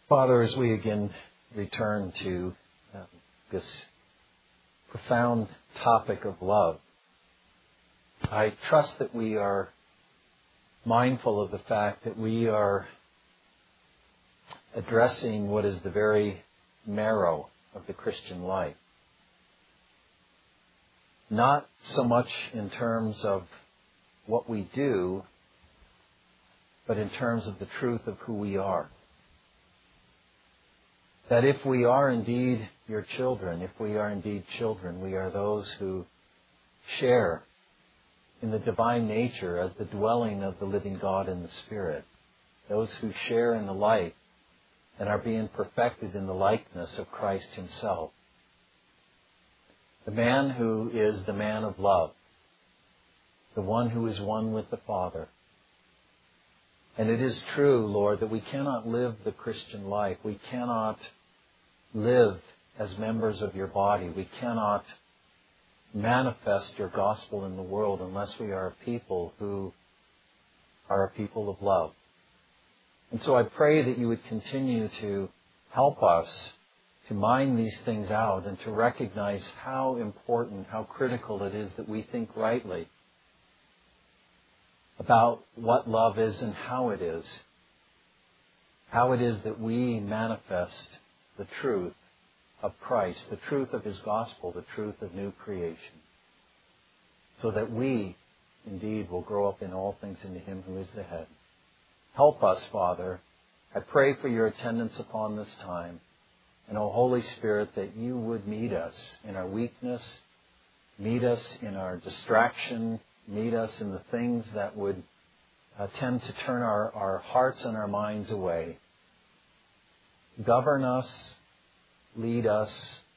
Father, as we again return to this profound topic of love, I trust that we are mindful of the fact that we are addressing what is the very marrow of the Christian life. Not so much in terms of what we do, but in terms of the truth of who we are. That if we are indeed your children, if we are indeed children, we are those who share in the divine nature as the dwelling of the living God in the Spirit. Those who share in the light and are being perfected in the likeness of Christ Himself. The man who is the man of love. The one who is one with the Father. And it is true, Lord, that we cannot live the Christian life. We cannot live as members of your body. We cannot manifest your gospel in the world unless we are a people who are a people of love. And so I pray that you would continue to help us to mine these things out and to recognize how important, how critical it is that we think rightly about what love is and how it is. How it is that we manifest the truth of Christ, the truth of His gospel, the truth of new creation. So that we, indeed, will grow up in all things into Him who is the head. Help us, Father. I pray for your attendance upon this time. And, O Holy Spirit, that you would meet us in our weakness, meet us in our distraction, meet us in the things that would tend to turn our hearts and our minds away. Govern us, lead us,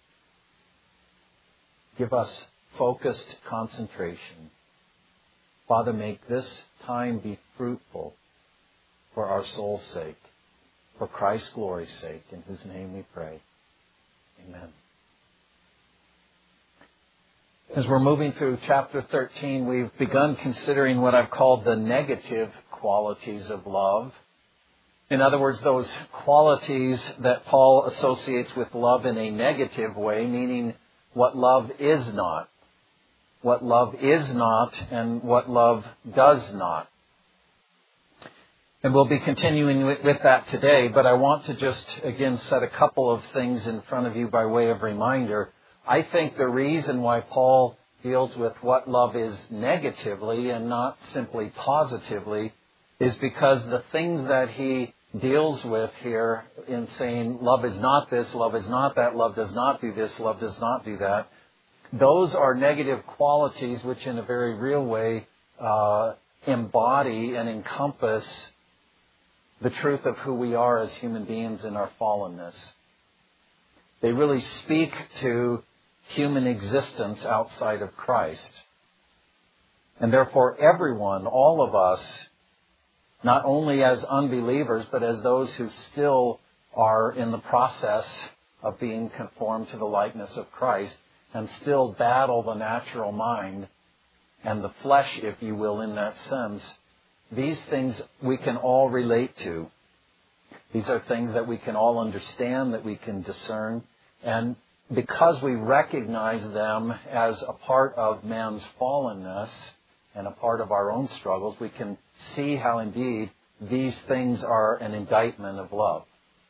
give us focused concentration. Father, make this time be fruitful for our soul's sake, for Christ's glory's sake, in whose name we pray. Amen. As we're moving through chapter 13, we've begun considering what I've called the negative qualities of love. In other words, those qualities that Paul associates with love in a negative way, meaning what love is not. What love is not and what love does not. And we'll be continuing with that today, but I want to just, again, set a couple of things in front of you by way of reminder. I think the reason why Paul deals with what love is negatively and not simply positively is because the things that he deals with here in saying love is not this, love is not that, love does not do this, love does not do that, those are negative qualities which in a very real way embody and encompass the truth of who we are as human beings in our fallenness. They really speak to human existence outside of Christ. And therefore everyone, all of us, not only as unbelievers, but as those who still are in the process of being conformed to the likeness of Christ and still battle the natural mind and the flesh, if you will, in that sense, these things we can all relate to. These are things that we can all understand, that we can discern. And because we recognize them as a part of man's fallenness and a part of our own struggles, we can see how indeed these things are an indictment of love.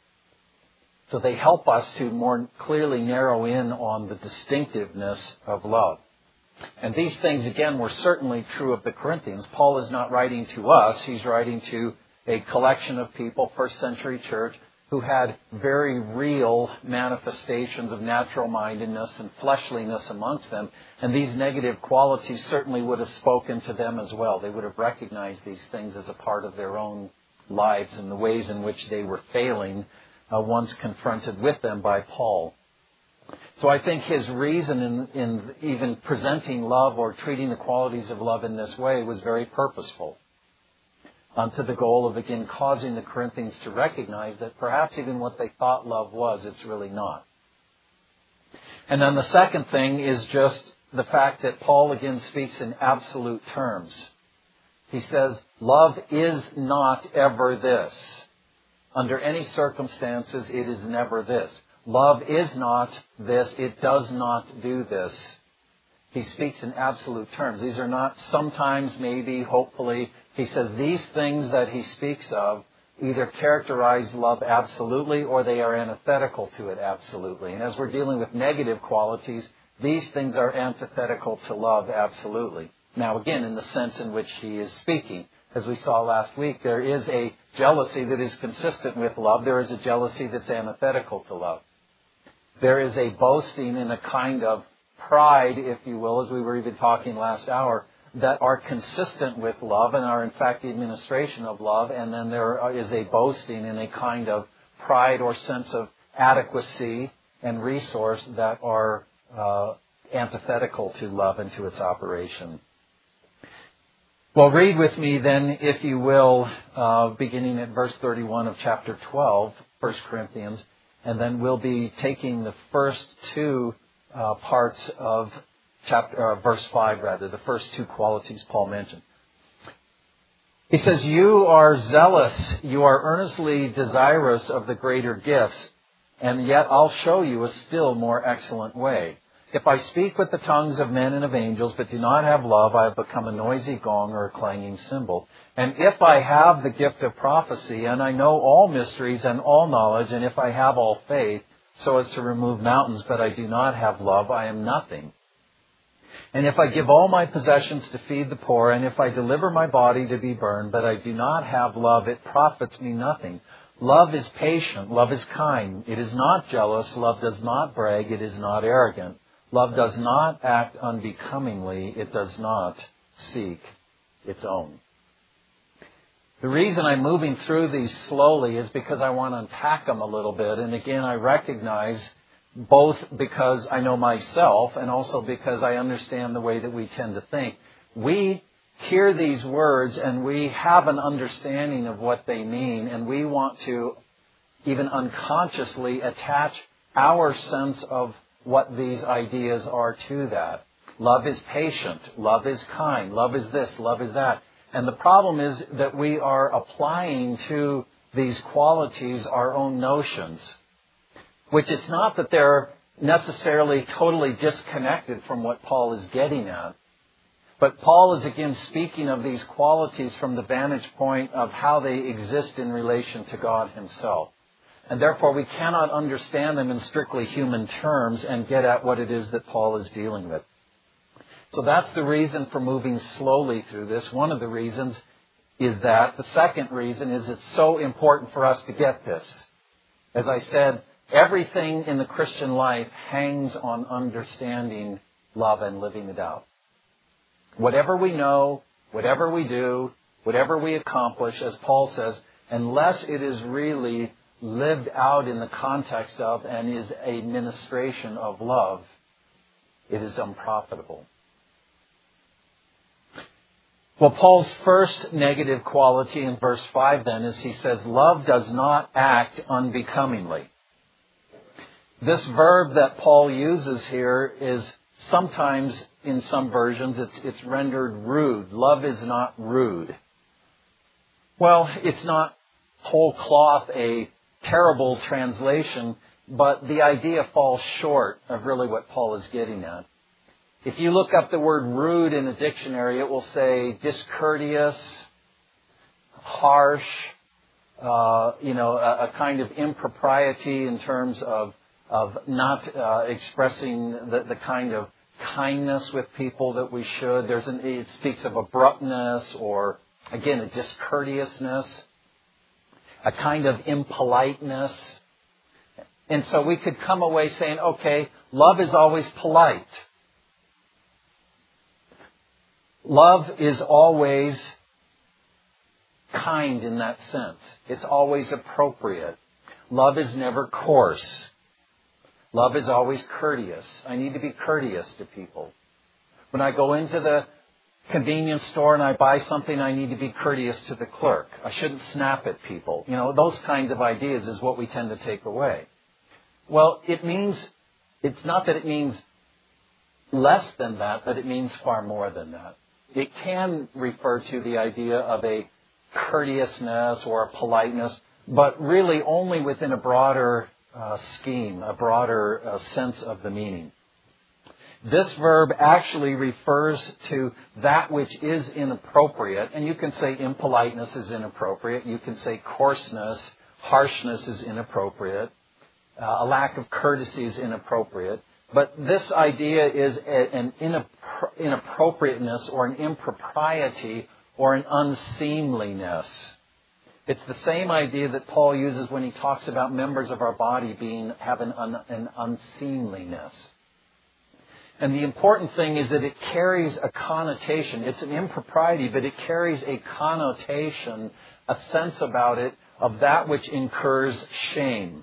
So they help us to more clearly narrow in on the distinctiveness of love. And these things, again, were certainly true of the Corinthians. Paul is not writing to us. He's writing to a collection of people, first century church, who had very real manifestations of natural mindedness and fleshliness amongst them. And these negative qualities certainly would have spoken to them as well. They would have recognized these things as a part of their own lives and the ways in which they were failing once confronted with them by Paul. So I think his reason in even presenting love or treating the qualities of love in this way was very purposeful. To the goal of, again, causing the Corinthians to recognize that perhaps even what they thought love was, it's really not. And then the second thing is just the fact that Paul, again, speaks in absolute terms. He says, love is not ever this. Under any circumstances, it is never this. Love is not this. It does not do this. He speaks in absolute terms. These are not sometimes, maybe, hopefully. He says these things that he speaks of either characterize love absolutely or they are antithetical to it absolutely. And as we're dealing with negative qualities, these things are antithetical to love absolutely. Now, again, in the sense in which he is speaking. As we saw last week, there is a jealousy that is consistent with love. There is a jealousy that's antithetical to love. There is a boasting and a kind of pride, if you will, as we were even talking last hour, that are consistent with love and are in fact the administration of love. And then there is a boasting and a kind of pride or sense of adequacy and resource that are antithetical to love and to its operation. Well, read with me then, if you will, beginning at verse 31 of chapter 12, 1 Corinthians, and then we'll be taking the first two parts of verse 5, the first two qualities Paul mentioned. He says, "You are zealous, you are earnestly desirous of the greater gifts, and yet I'll show you a still more excellent way. If I speak with the tongues of men and of angels, but do not have love, I have become a noisy gong or a clanging cymbal. And if I have the gift of prophecy, and I know all mysteries and all knowledge, and if I have all faith, so as to remove mountains, but I do not have love, I am nothing. And if I give all my possessions to feed the poor, and if I deliver my body to be burned, but I do not have love, it profits me nothing. Love is patient, love is kind, it is not jealous, love does not brag, it is not arrogant. Love does not act unbecomingly. It does not seek its own." The reason I'm moving through these slowly is because I want to unpack them a little bit. And again, I recognize both because I know myself and also because I understand the way that we tend to think. We hear these words and we have an understanding of what they mean, and we want to even unconsciously attach our sense of what these ideas are to that. Love is patient. Love is kind. Love is this. Love is that. And the problem is that we are applying to these qualities our own notions, which it's not that they're necessarily totally disconnected from what Paul is getting at. But Paul is again speaking of these qualities from the vantage point of how they exist in relation to God Himself. And therefore, we cannot understand them in strictly human terms and get at what it is that Paul is dealing with. So that's the reason for moving slowly through this. One of the reasons is that. The second reason is it's so important for us to get this. As I said, everything in the Christian life hangs on understanding love and living it out. Whatever we know, whatever we do, whatever we accomplish, as Paul says, unless it is really lived out in the context of and is a ministration of love, it is unprofitable. Well, Paul's first negative quality in verse 5 then is he says, love does not act unbecomingly. This verb that Paul uses here is sometimes in some versions it's rendered rude. Love is not rude. Well, it's not whole cloth a terrible translation, but the idea falls short of really what Paul is getting at. If you look up the word rude in a dictionary, it will say discourteous, harsh, a kind of impropriety in terms of not expressing the kind of kindness with people that we should. It speaks of abruptness or, again, a discourteousness, a kind of impoliteness. And so we could come away saying, okay, love is always polite. Love is always kind in that sense. It's always appropriate. Love is never coarse. Love is always courteous. I need to be courteous to people. When I go into the convenience store and I buy something, I need to be courteous to the clerk. I shouldn't snap at people. Those kinds of ideas is what we tend to take away. Well, it's not that it means less than that, but it means far more than that. It can refer to the idea of a courteousness or a politeness, but really only within a broader scheme, a broader sense of the meaning. This verb actually refers to that which is inappropriate, and you can say impoliteness is inappropriate, you can say coarseness, harshness is inappropriate, a lack of courtesy is inappropriate, but this idea is an inappropriateness or an impropriety or an unseemliness. It's the same idea that Paul uses when he talks about members of our body having an unseemliness. And the important thing is that it carries a connotation. It's an impropriety, but it carries a connotation, a sense about it, of that which incurs shame.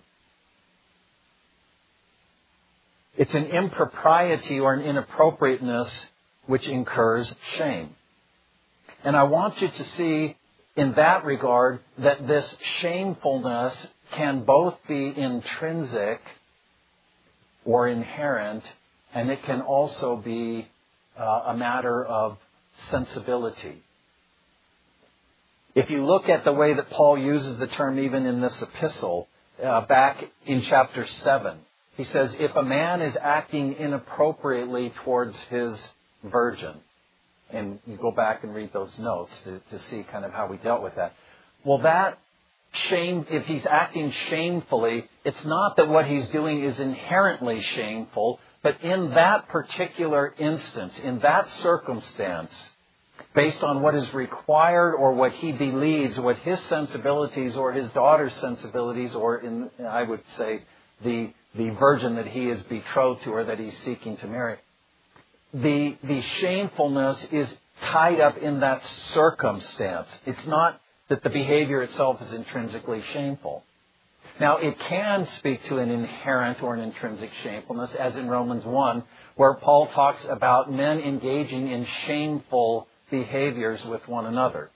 It's an impropriety or an inappropriateness which incurs shame. And I want you to see in that regard that this shamefulness can both be intrinsic or inherent, and it can also be a matter of sensibility. If you look at the way that Paul uses the term even in this epistle, back in chapter 7, he says, if a man is acting inappropriately towards his virgin, and you go back and read those notes to see kind of how we dealt with that. Well, that shame, if he's acting shamefully, it's not that what he's doing is inherently shameful, but in that particular instance, in that circumstance, based on what is required or what he believes, what his sensibilities or his daughter's sensibilities, or I would say the virgin that he is betrothed to or that he's seeking to marry, the shamefulness is tied up in that circumstance. It's not that the behavior itself is intrinsically shameful. Now, it can speak to an inherent or an intrinsic shamefulness, as in Romans 1, where Paul talks about men engaging in shameful behaviors with one another.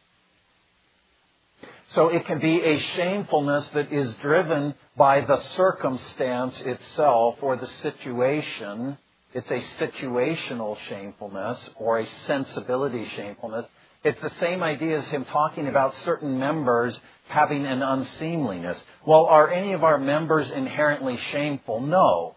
So it can be a shamefulness that is driven by the circumstance itself or the situation. It's a situational shamefulness or a sensibility shamefulness. It's the same idea as him talking about certain members having an unseemliness. Well, are any of our members inherently shameful? No.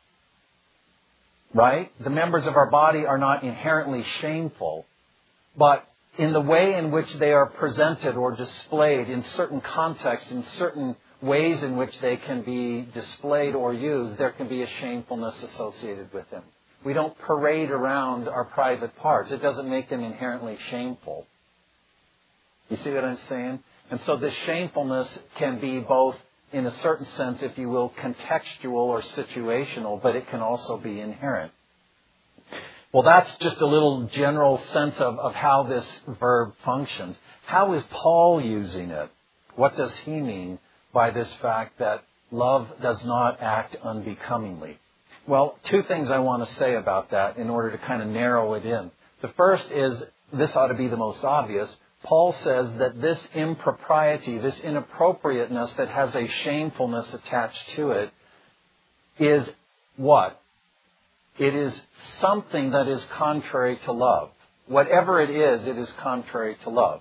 Right? The members of our body are not inherently shameful. But in the way in which they are presented or displayed in certain contexts, in certain ways in which they can be displayed or used, there can be a shamefulness associated with them. We don't parade around our private parts. It doesn't make them inherently shameful. You see what I'm saying? And so this shamefulness can be both, in a certain sense, if you will, contextual or situational, but it can also be inherent. Well, that's just a little general sense of how this verb functions. How is Paul using it? What does he mean by this fact that love does not act unbecomingly? Well, two things I want to say about that in order to kind of narrow it in. The first is, this ought to be the most obvious, Paul says that this impropriety, this inappropriateness that has a shamefulness attached to it is what? It is something that is contrary to love. Whatever it is contrary to love.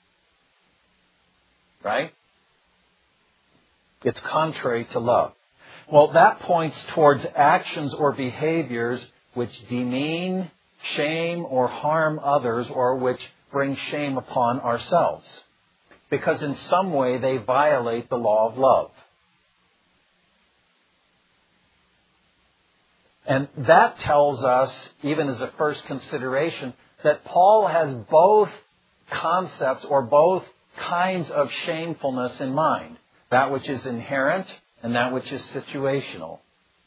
Right? It's contrary to love. Well, that points towards actions or behaviors which demean, shame, or harm others, or which bring shame upon ourselves. Because in some way they violate the law of love. And that tells us, even as a first consideration, that Paul has both concepts or both kinds of shamefulness in mind. That which is inherent and that which is situational.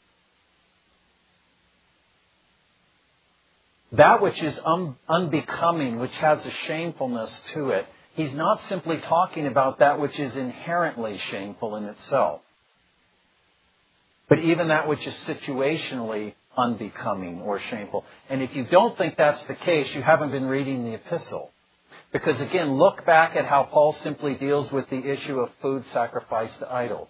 That which is unbecoming, which has a shamefulness to it, he's not simply talking about that which is inherently shameful in itself, but even that which is situationally unbecoming or shameful. And if you don't think that's the case, you haven't been reading the epistle. Because again, look back at how Paul simply deals with the issue of food sacrificed to idols.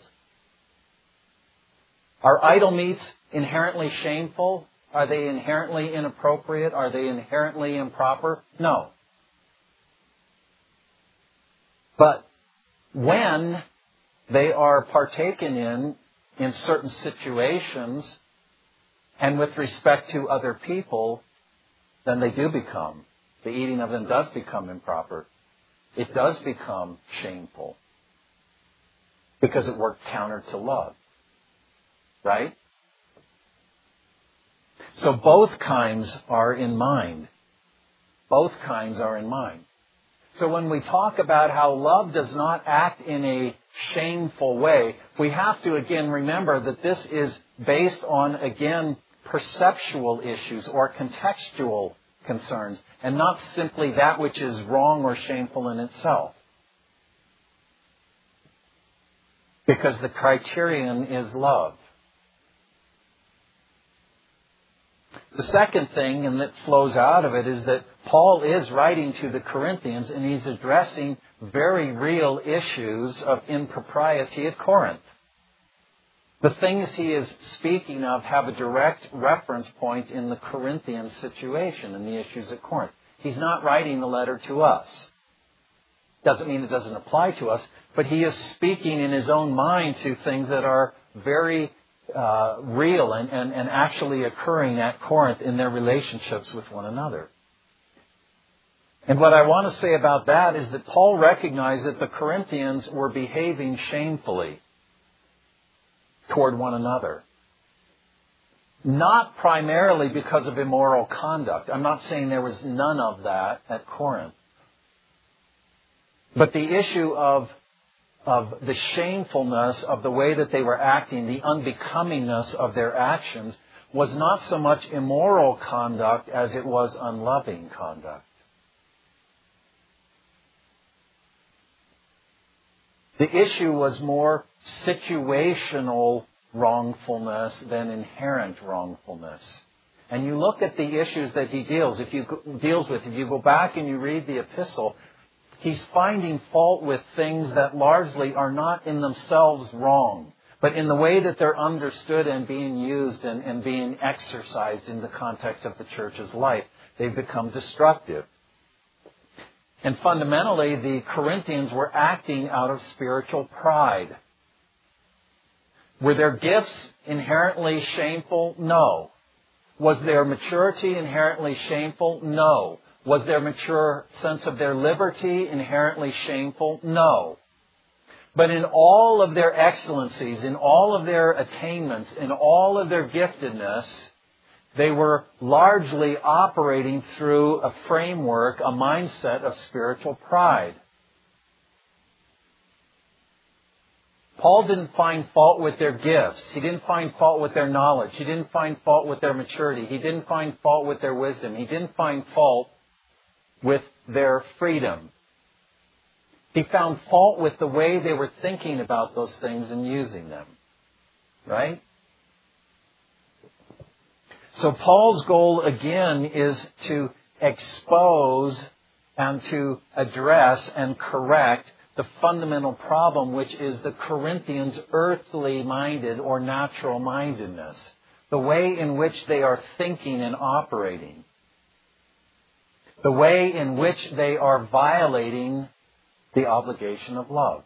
Are idol meats inherently shameful? Are they inherently inappropriate? Are they inherently improper? No. But when they are partaken in certain situations and with respect to other people, then they do become, the eating of them does become improper. It does become shameful because it worked counter to love. Right? So both kinds are in mind. Both kinds are in mind. So when we talk about how love does not act in a shameful way, we have to again remember that this is based on, again, perceptual issues or contextual concerns, and not simply that which is wrong or shameful in itself. Because the criterion is love. The second thing, and that flows out of it, is that Paul is writing to the Corinthians and he's addressing very real issues of impropriety at Corinth. The things he is speaking of have a direct reference point in the Corinthian situation and the issues at Corinth. He's not writing the letter to us. Doesn't mean it doesn't apply to us, but he is speaking in his own mind to things that are very real and actually occurring at Corinth in their relationships with one another. And what I want to say about that is that Paul recognized that the Corinthians were behaving shamefully toward one another. Not primarily because of immoral conduct. I'm not saying there was none of that at Corinth. But the issue of the shamefulness of the way that they were acting, the unbecomingness of their actions, was not so much immoral conduct as it was unloving conduct. The issue was more situational wrongfulness than inherent wrongfulness. And you look at the issues that he deals with. If you go back and you read the epistle, he's finding fault with things that largely are not in themselves wrong, but in the way that they're understood and being used and being exercised in the context of the church's life. They've become destructive. And fundamentally, the Corinthians were acting out of spiritual pride. Were their gifts inherently shameful? No. Was their maturity inherently shameful? No. Was their mature sense of their liberty inherently shameful? No. But in all of their excellencies, in all of their attainments, in all of their giftedness, they were largely operating through a framework, a mindset of spiritual pride. Paul didn't find fault with their gifts. He didn't find fault with their knowledge. He didn't find fault with their maturity. He didn't find fault with their wisdom. He didn't find fault with their freedom. He found fault with the way they were thinking about those things and using them. Right? So Paul's goal again is to expose and to address and correct the fundamental problem, which is the Corinthians' earthly minded or natural mindedness. The way in which they are thinking and operating. The way in which they are violating the obligation of love.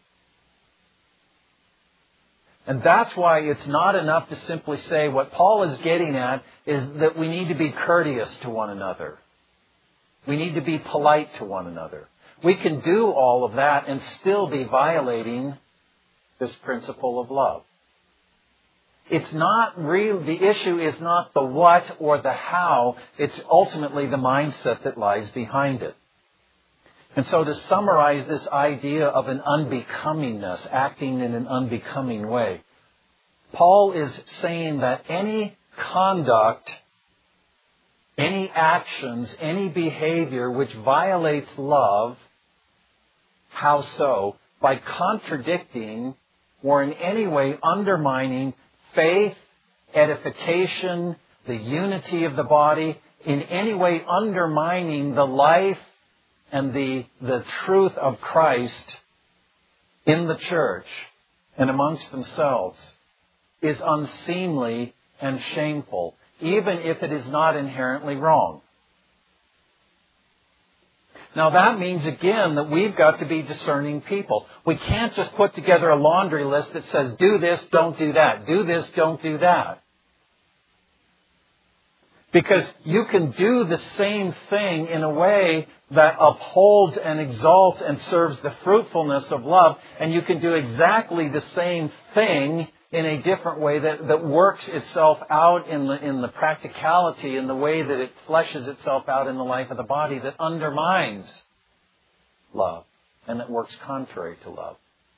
And that's why it's not enough to simply say what Paul is getting at is that we need to be courteous to one another. We need to be polite to one another. We can do all of that and still be violating this principle of love. It's not real. The issue is not the what or the how. It's ultimately the mindset that lies behind it. And so to summarize this idea of an unbecomingness, acting in an unbecoming way, Paul is saying that any conduct, any actions, any behavior which violates love, how so? By contradicting or in any way undermining faith, edification, the unity of the body, in any way undermining the life and the truth of Christ in the church and amongst themselves, is unseemly and shameful, even if it is not inherently wrong. Now that means, again, that we've got to be discerning people. We can't just put together a laundry list that says, do this, don't do that. Do this, don't do that. Because you can do the same thing in a way that upholds and exalts and serves the fruitfulness of love, and you can do exactly the same thing in a different way that works itself out in the practicality, in the way that it fleshes itself out in the life of the body, that undermines love and that works contrary to love.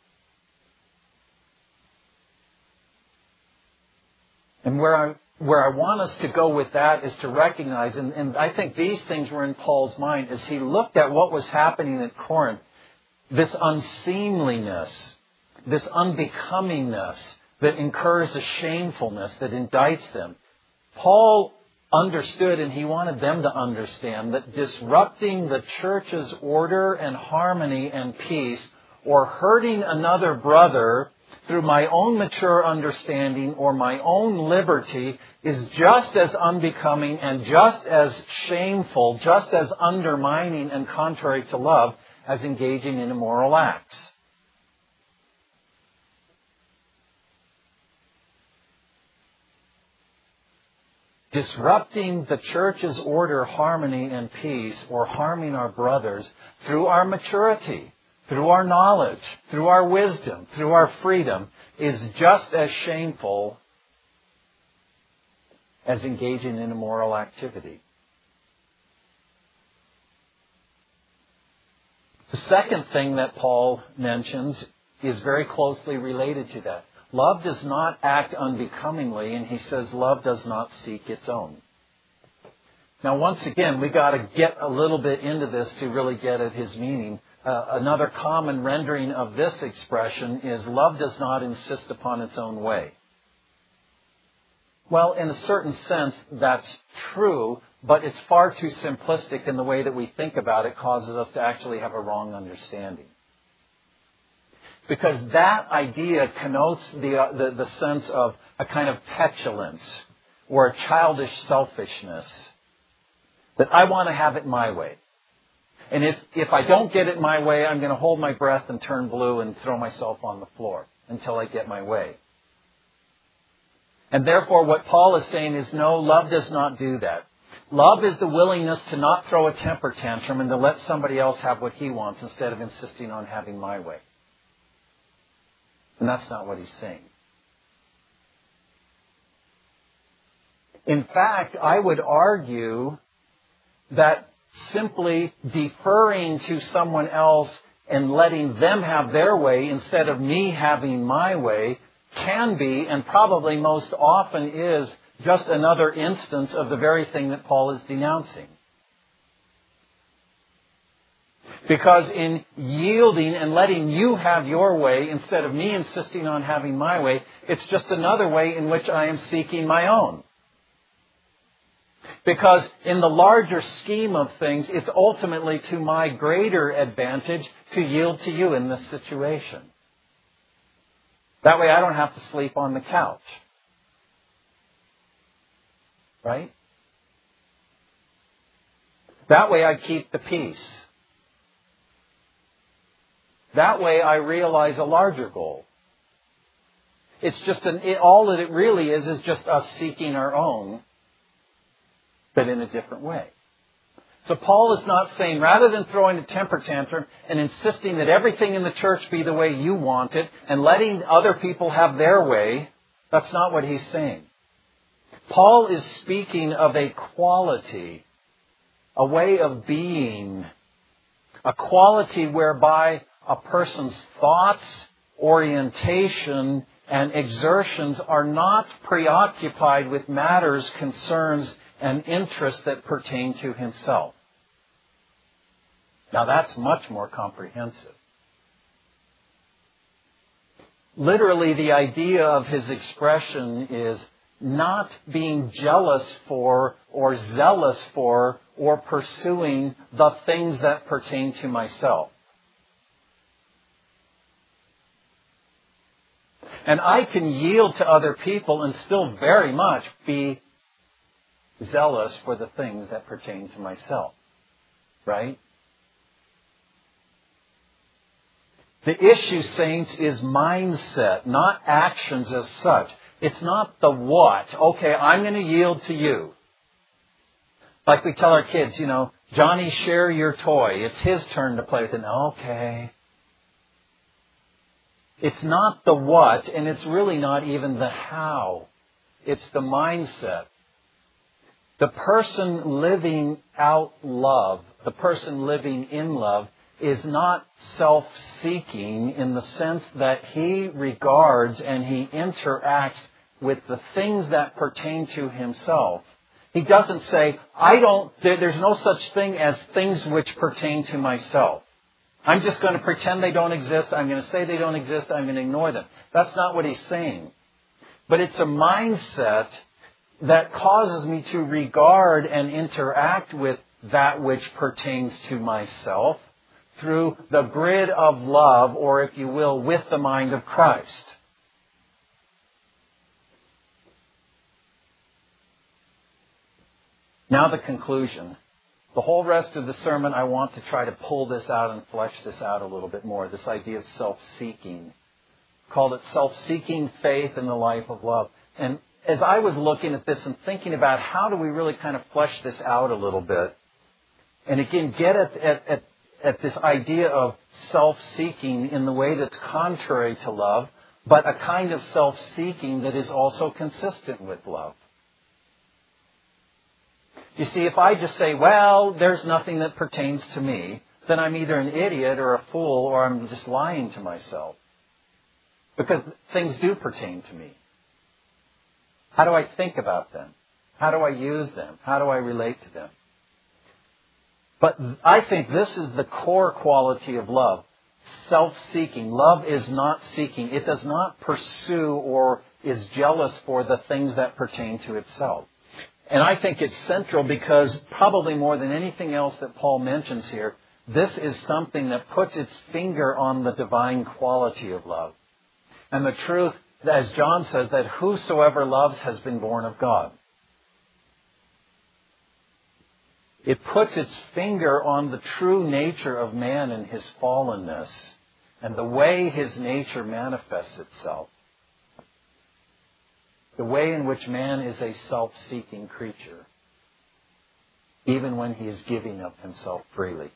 And where I want us to go with that is to recognize, and I think these things were in Paul's mind as he looked at what was happening at Corinth, this unseemliness, this unbecomingness that incurs a shamefulness that indicts them. Paul understood, and he wanted them to understand, that disrupting the church's order and harmony and peace, or hurting another brother through my own mature understanding or my own liberty, is just as unbecoming and just as shameful, just as undermining and contrary to love as engaging in immoral acts. Disrupting the church's order, harmony, and peace, or harming our brothers through our maturity, through our knowledge, through our wisdom, through our freedom, is just as shameful as engaging in immoral activity. The second thing that Paul mentions is very closely related to that. Love does not act unbecomingly, and he says love does not seek its own. Now, once again, we got to get a little bit into this to really get at his meaning. Another common rendering of this expression is love does not insist upon its own way. Well, in a certain sense, that's true, but it's far too simplistic in the way that we think about it, causes us to actually have a wrong understanding. Because that idea connotes the sense of a kind of petulance or a childish selfishness. That I want to have it my way. And if I don't get it my way, I'm going to hold my breath and turn blue and throw myself on the floor until I get my way. And therefore what Paul is saying is, no, love does not do that. Love is the willingness to not throw a temper tantrum and to let somebody else have what he wants instead of insisting on having my way. And that's not what he's saying. In fact, I would argue that simply deferring to someone else and letting them have their way instead of me having my way can be, and probably most often is, just another instance of the very thing that Paul is denouncing. Because in yielding and letting you have your way instead of me insisting on having my way, it's just another way in which I am seeking my own. Because in the larger scheme of things, it's ultimately to my greater advantage to yield to you in this situation. That way I don't have to sleep on the couch. Right? That way I keep the peace. That way I realize a larger goal. It's just all that it really is just us seeking our own, but in a different way. So Paul is not saying, rather than throwing a temper tantrum and insisting that everything in the church be the way you want it and letting other people have their way, that's not what he's saying. Paul is speaking of a quality, a way of being, a quality whereby a person's thoughts, orientation, and exertions are not preoccupied with matters, concerns, and interests that pertain to himself. Now that's much more comprehensive. Literally, the idea of his expression is not being jealous for or zealous for or pursuing the things that pertain to myself. And I can yield to other people and still very much be zealous for the things that pertain to myself. Right? The issue, saints, is mindset, not actions as such. It's not the what. Okay, I'm going to yield to you. Like we tell our kids, Johnny, share your toy. It's his turn to play with it. Okay. It's not the what, and it's really not even the how. It's the mindset. The person living out love, the person living in love, is not self-seeking in the sense that he regards and he interacts with the things that pertain to himself. He doesn't say, there's no such thing as things which pertain to myself. I'm just going to pretend they don't exist. I'm going to say they don't exist. I'm going to ignore them. That's not what he's saying. But it's a mindset that causes me to regard and interact with that which pertains to myself through the grid of love, or if you will, with the mind of Christ. Now the conclusion. The whole rest of the sermon, I want to try to pull this out and flesh this out a little bit more. This idea of self-seeking. Called it self-seeking faith in the life of love. And as I was looking at this and thinking about how do we really kind of flesh this out a little bit, and again get at this idea of self-seeking in the way that's contrary to love, but a kind of self-seeking that is also consistent with love. You see, if I just say, well, there's nothing that pertains to me, then I'm either an idiot or a fool, or I'm just lying to myself. Because things do pertain to me. How do I think about them? How do I use them? How do I relate to them? But I think this is the core quality of love. Self-seeking. Love is not seeking. It does not pursue or is jealous for the things that pertain to itself. And I think it's central because probably more than anything else that Paul mentions here, this is something that puts its finger on the divine quality of love. And the truth, as John says, that whosoever loves has been born of God. It puts its finger on the true nature of man and his fallenness and the way his nature manifests itself. The way in which man is a self-seeking creature, even when he is giving of himself freely.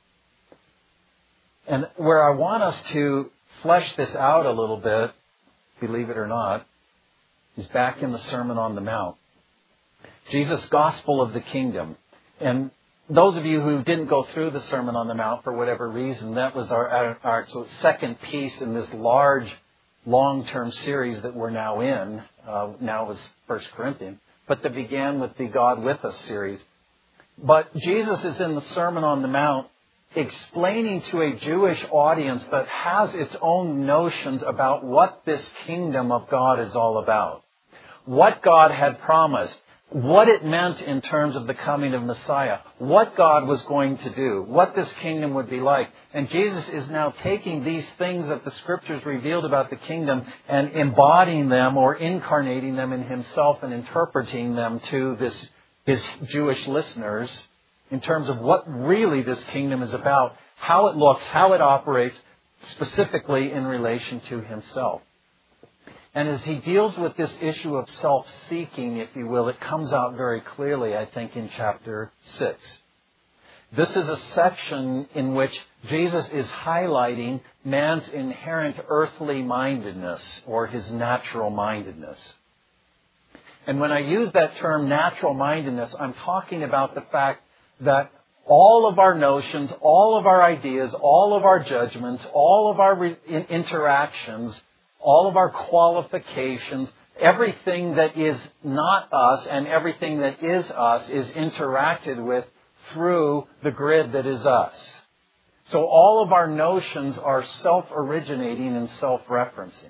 And where I want us to flesh this out a little bit, believe it or not, is back in the Sermon on the Mount. Jesus' Gospel of the Kingdom. And those of you who didn't go through the Sermon on the Mount for whatever reason, that was our second piece in this large, long-term series that we're now in. Now is 1 Corinthians. But that began with the God with Us series. But Jesus is in the Sermon on the Mount explaining to a Jewish audience that has its own notions about what this kingdom of God is all about. What God had promised. What it meant in terms of the coming of Messiah. What God was going to do. What this kingdom would be like. And Jesus is now taking these things that the Scriptures revealed about the kingdom and embodying them or incarnating them in Himself and interpreting them to His Jewish listeners in terms of what really this kingdom is about, how it looks, how it operates, specifically in relation to Himself. And as he deals with this issue of self-seeking, if you will, it comes out very clearly, I think, in chapter 6. This is a section in which Jesus is highlighting man's inherent earthly mindedness or his natural mindedness. And when I use that term natural mindedness, I'm talking about the fact that all of our notions, all of our ideas, all of our judgments, all of our interactions, all of our qualifications, everything that is not us and everything that is us is interacted with through the grid that is us. So all of our notions are self-originating and self-referencing.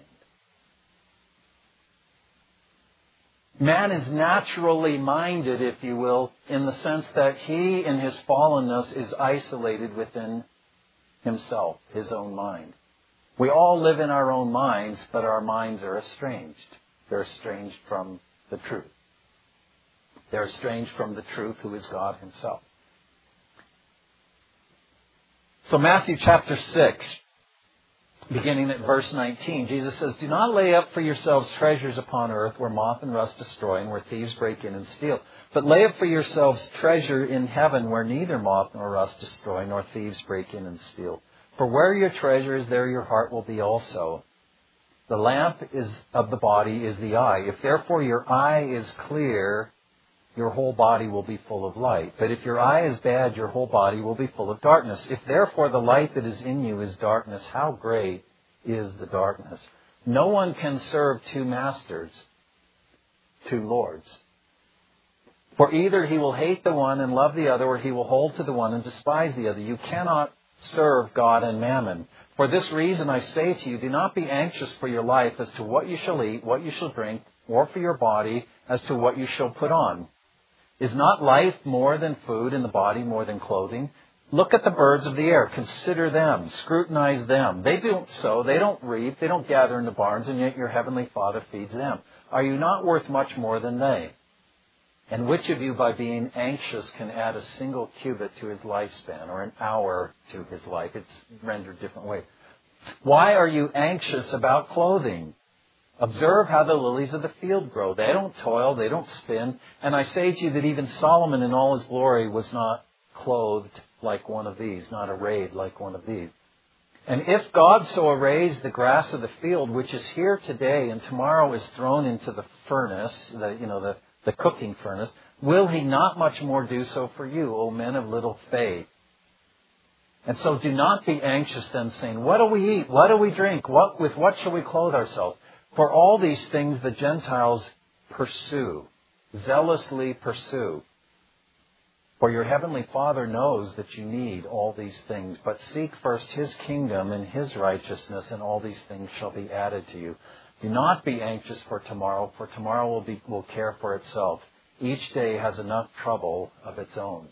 Man is naturally minded, if you will, in the sense that he, in his fallenness, is isolated within himself, his own mind. We all live in our own minds, but our minds are estranged. They're estranged from the truth. They're estranged from the truth who is God Himself. So Matthew chapter 6. beginning at verse 19, Jesus says, "Do not lay up for yourselves treasures upon earth where moth and rust destroy and where thieves break in and steal. But lay up for yourselves treasure in heaven where neither moth nor rust destroy nor thieves break in and steal. For where your treasure is, there your heart will be also. The lamp of the body is the eye. If therefore your eye is clear, your whole body will be full of light. But if your eye is bad, your whole body will be full of darkness. If therefore the light that is in you is darkness, how great is the darkness? No one can serve two masters, two lords. For either he will hate the one and love the other, or he will hold to the one and despise the other. You cannot serve God and mammon. For this reason I say to you, do not be anxious for your life as to what you shall eat, what you shall drink, or for your body as to what you shall put on. Is not life more than food, and the body more than clothing? Look at the birds of the air. Consider them. Scrutinize them. They don't sow, they don't reap, they don't gather in the barns, and yet your heavenly Father feeds them. Are you not worth much more than they? And which of you, by being anxious, can add a single cubit to his lifespan, or an hour to his life? It's rendered different ways. Why are you anxious about clothing? Observe how the lilies of the field grow. They don't toil, they don't spin. And I say to you that even Solomon in all his glory was not clothed like one of these, not arrayed like one of these. And if God so arrays the grass of the field, which is here today and tomorrow is thrown into the furnace, the cooking furnace, will he not much more do so for you, O men of little faith? And so do not be anxious then, saying, what do we eat? What do we drink? With what shall we clothe ourselves? For all these things the Gentiles pursue, zealously pursue. For your heavenly Father knows that you need all these things. But seek first his kingdom and his righteousness, and all these things shall be added to you. Do not be anxious for tomorrow will care for itself. Each day has enough trouble of its own.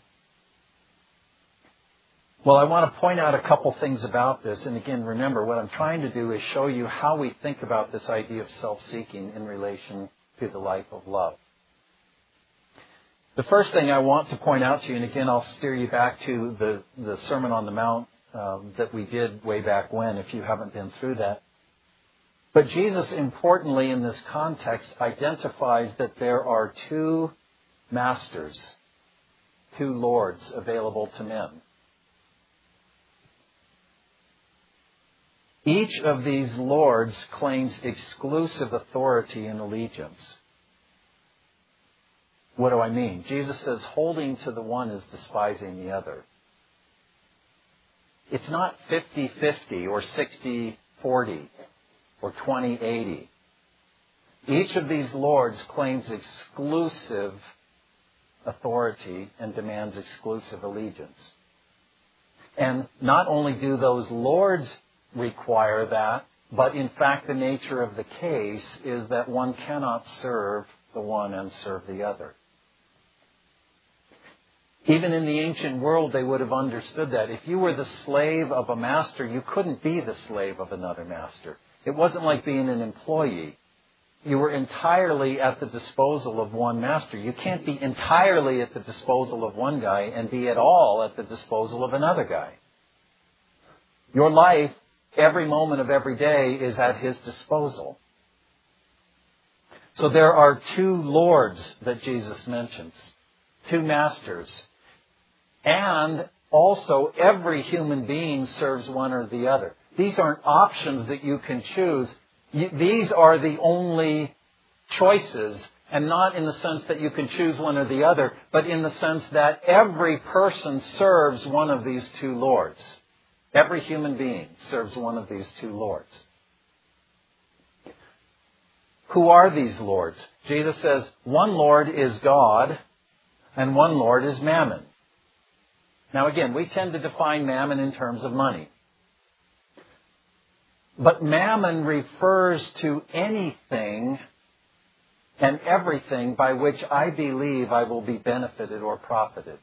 Well, I want to point out a couple things about this. And again, remember, what I'm trying to do is show you how we think about this idea of self-seeking in relation to the life of love. The first thing I want to point out to you, and again, I'll steer you back to the Sermon on the Mount that we did way back when, if you haven't been through that. But Jesus, importantly in this context, identifies that there are two masters, two lords available to men. Each of these lords claims exclusive authority and allegiance. What do I mean? Jesus says holding to the one is despising the other. It's not 50-50 or 60-40 or 20-80. Each of these lords claims exclusive authority and demands exclusive allegiance. And not only do those lords require that, but in fact the nature of the case is that one cannot serve the one and serve the other. Even in the ancient world, they would have understood that. If you were the slave of a master, you couldn't be the slave of another master. It wasn't like being an employee. You were entirely at the disposal of one master. You can't be entirely at the disposal of one guy and be at all at the disposal of another guy. Your life, every moment of every day, is at his disposal. So there are two lords that Jesus mentions, two masters. And also, every human being serves one or the other. These aren't options that you can choose. These are the only choices, and not in the sense that you can choose one or the other, but in the sense that every person serves one of these two lords. Every human being serves one of these two lords. Who are these lords? Jesus says one Lord is God, and one Lord is Mammon. Now again, we tend to define mammon in terms of money. But mammon refers to anything and everything by which I believe I will be benefited or profited.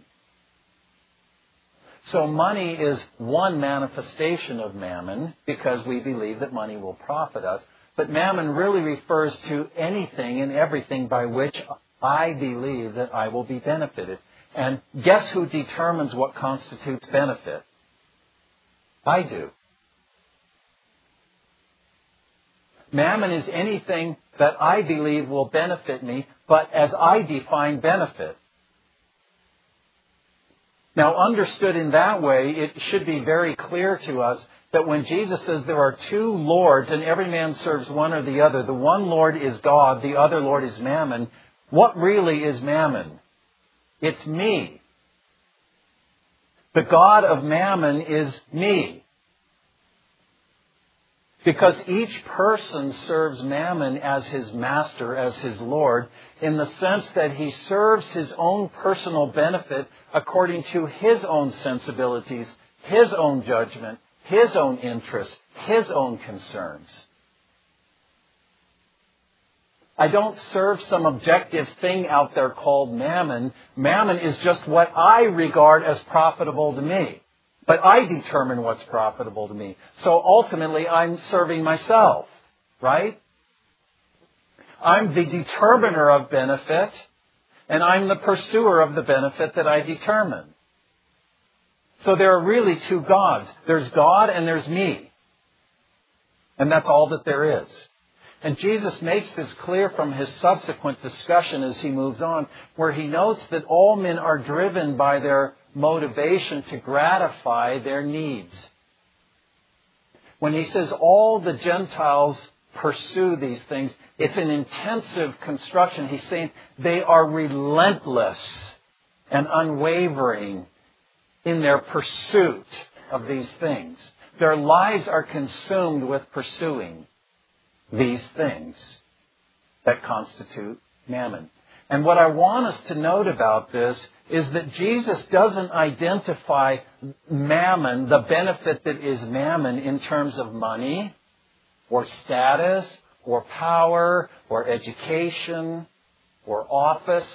So money is one manifestation of mammon because we believe that money will profit us. But mammon really refers to anything and everything by which I believe that I will be benefited. And guess who determines what constitutes benefit? I do. Mammon is anything that I believe will benefit me, but as I define benefit. Now, understood in that way, it should be very clear to us that when Jesus says there are two lords and every man serves one or the other, the one Lord is God, the other Lord is Mammon. What really is Mammon? It's me. The God of Mammon is me. Because each person serves Mammon as his master, as his Lord, in the sense that he serves his own personal benefit according to his own sensibilities, his own judgment, his own interests, his own concerns. I don't serve some objective thing out there called Mammon. Mammon is just what I regard as profitable to me. But I determine what's profitable to me. So ultimately, I'm serving myself, right? I'm the determiner of benefit, and I'm the pursuer of the benefit that I determine. So there are really two gods. There's God and there's me. And that's all that there is. And Jesus makes this clear from his subsequent discussion as he moves on, where he notes that all men are driven by their motivation to gratify their needs. When he says all the Gentiles pursue these things, it's an intensive construction. He's saying they are relentless and unwavering in their pursuit of these things. Their lives are consumed with pursuing these things that constitute Mammon. And what I want us to note about this is that Jesus doesn't identify Mammon, the benefit that is Mammon, in terms of money or status or power or education or office.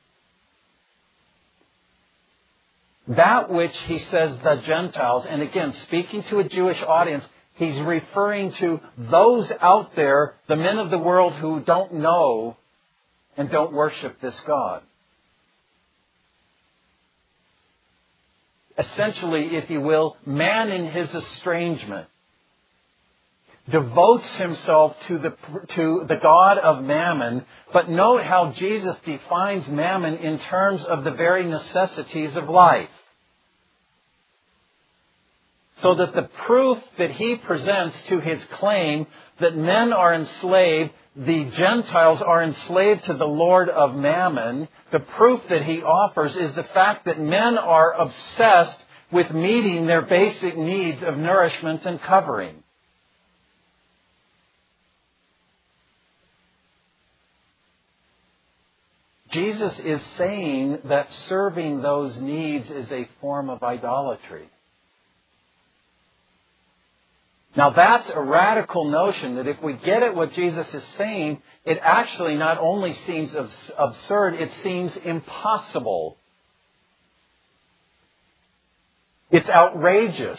That which he says the Gentiles, and again, speaking to a Jewish audience, he's referring to those out there, the men of the world who don't know and don't worship this God. Essentially, if you will, man in his estrangement devotes himself to the God of Mammon, but note how Jesus defines Mammon in terms of the very necessities of life. So that the proof that he presents to his claim that men are enslaved, the Gentiles are enslaved to the Lord of Mammon, the proof that he offers is the fact that men are obsessed with meeting their basic needs of nourishment and covering. Jesus is saying that serving those needs is a form of idolatry. Now that's a radical notion that if we get at what Jesus is saying, it actually not only seems absurd, it seems impossible. It's outrageous.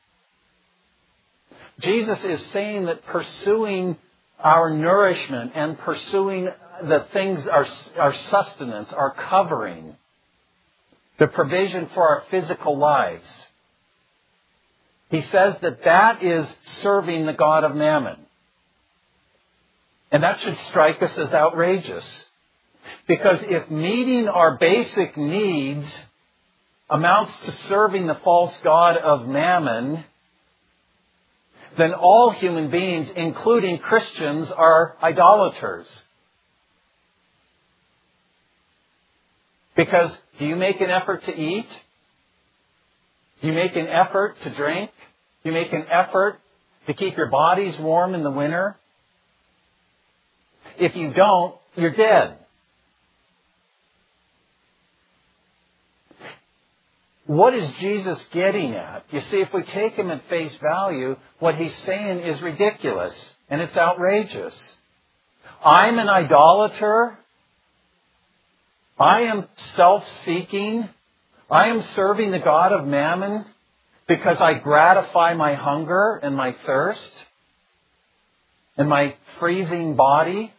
Jesus is saying that pursuing our nourishment and pursuing the things, our sustenance, our covering, the provision for our physical lives, he says that that is serving the God of Mammon. And that should strike us as outrageous. Because if meeting our basic needs amounts to serving the false god of Mammon, then all human beings, including Christians, are idolaters. Because do you make an effort to eat? Do you make an effort to drink? Do you make an effort to keep your bodies warm in the winter? If you don't, you're dead. What is Jesus getting at? You see, if we take him at face value, what he's saying is ridiculous and it's outrageous. I'm an idolater. I am self-seeking. I am serving the God of Mammon because I gratify my hunger and my thirst and my freezing body.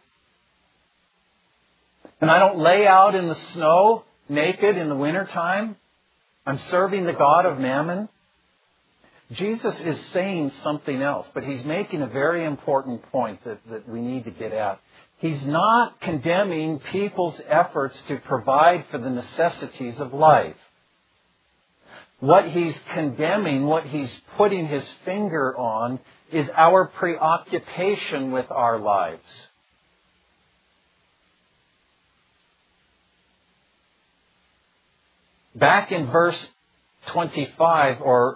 And I don't lay out in the snow naked in the wintertime. I'm serving the God of Mammon. Jesus is saying something else, but he's making a very important point that we need to get at. He's not condemning people's efforts to provide for the necessities of life. What he's condemning, what he's putting his finger on, is our preoccupation with our lives. Back in verse 25,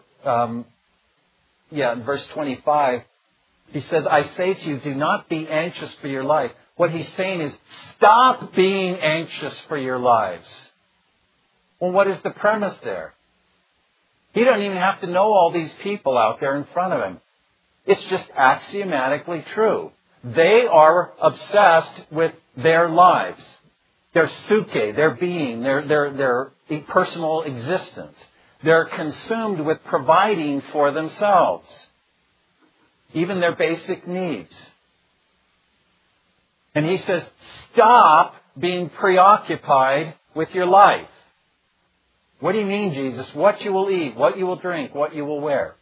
in verse 25, he says, I say to you, do not be anxious for your life. What he's saying is, stop being anxious for your lives. Well, what is the premise there? He doesn't even have to know all these people out there in front of him. It's just axiomatically true. They are obsessed with their lives, their suke, their being, their personal existence. They're consumed with providing for themselves, even their basic needs. And he says, stop being preoccupied with your life. What do you mean, Jesus? What you will eat, what you will drink, what you will wear.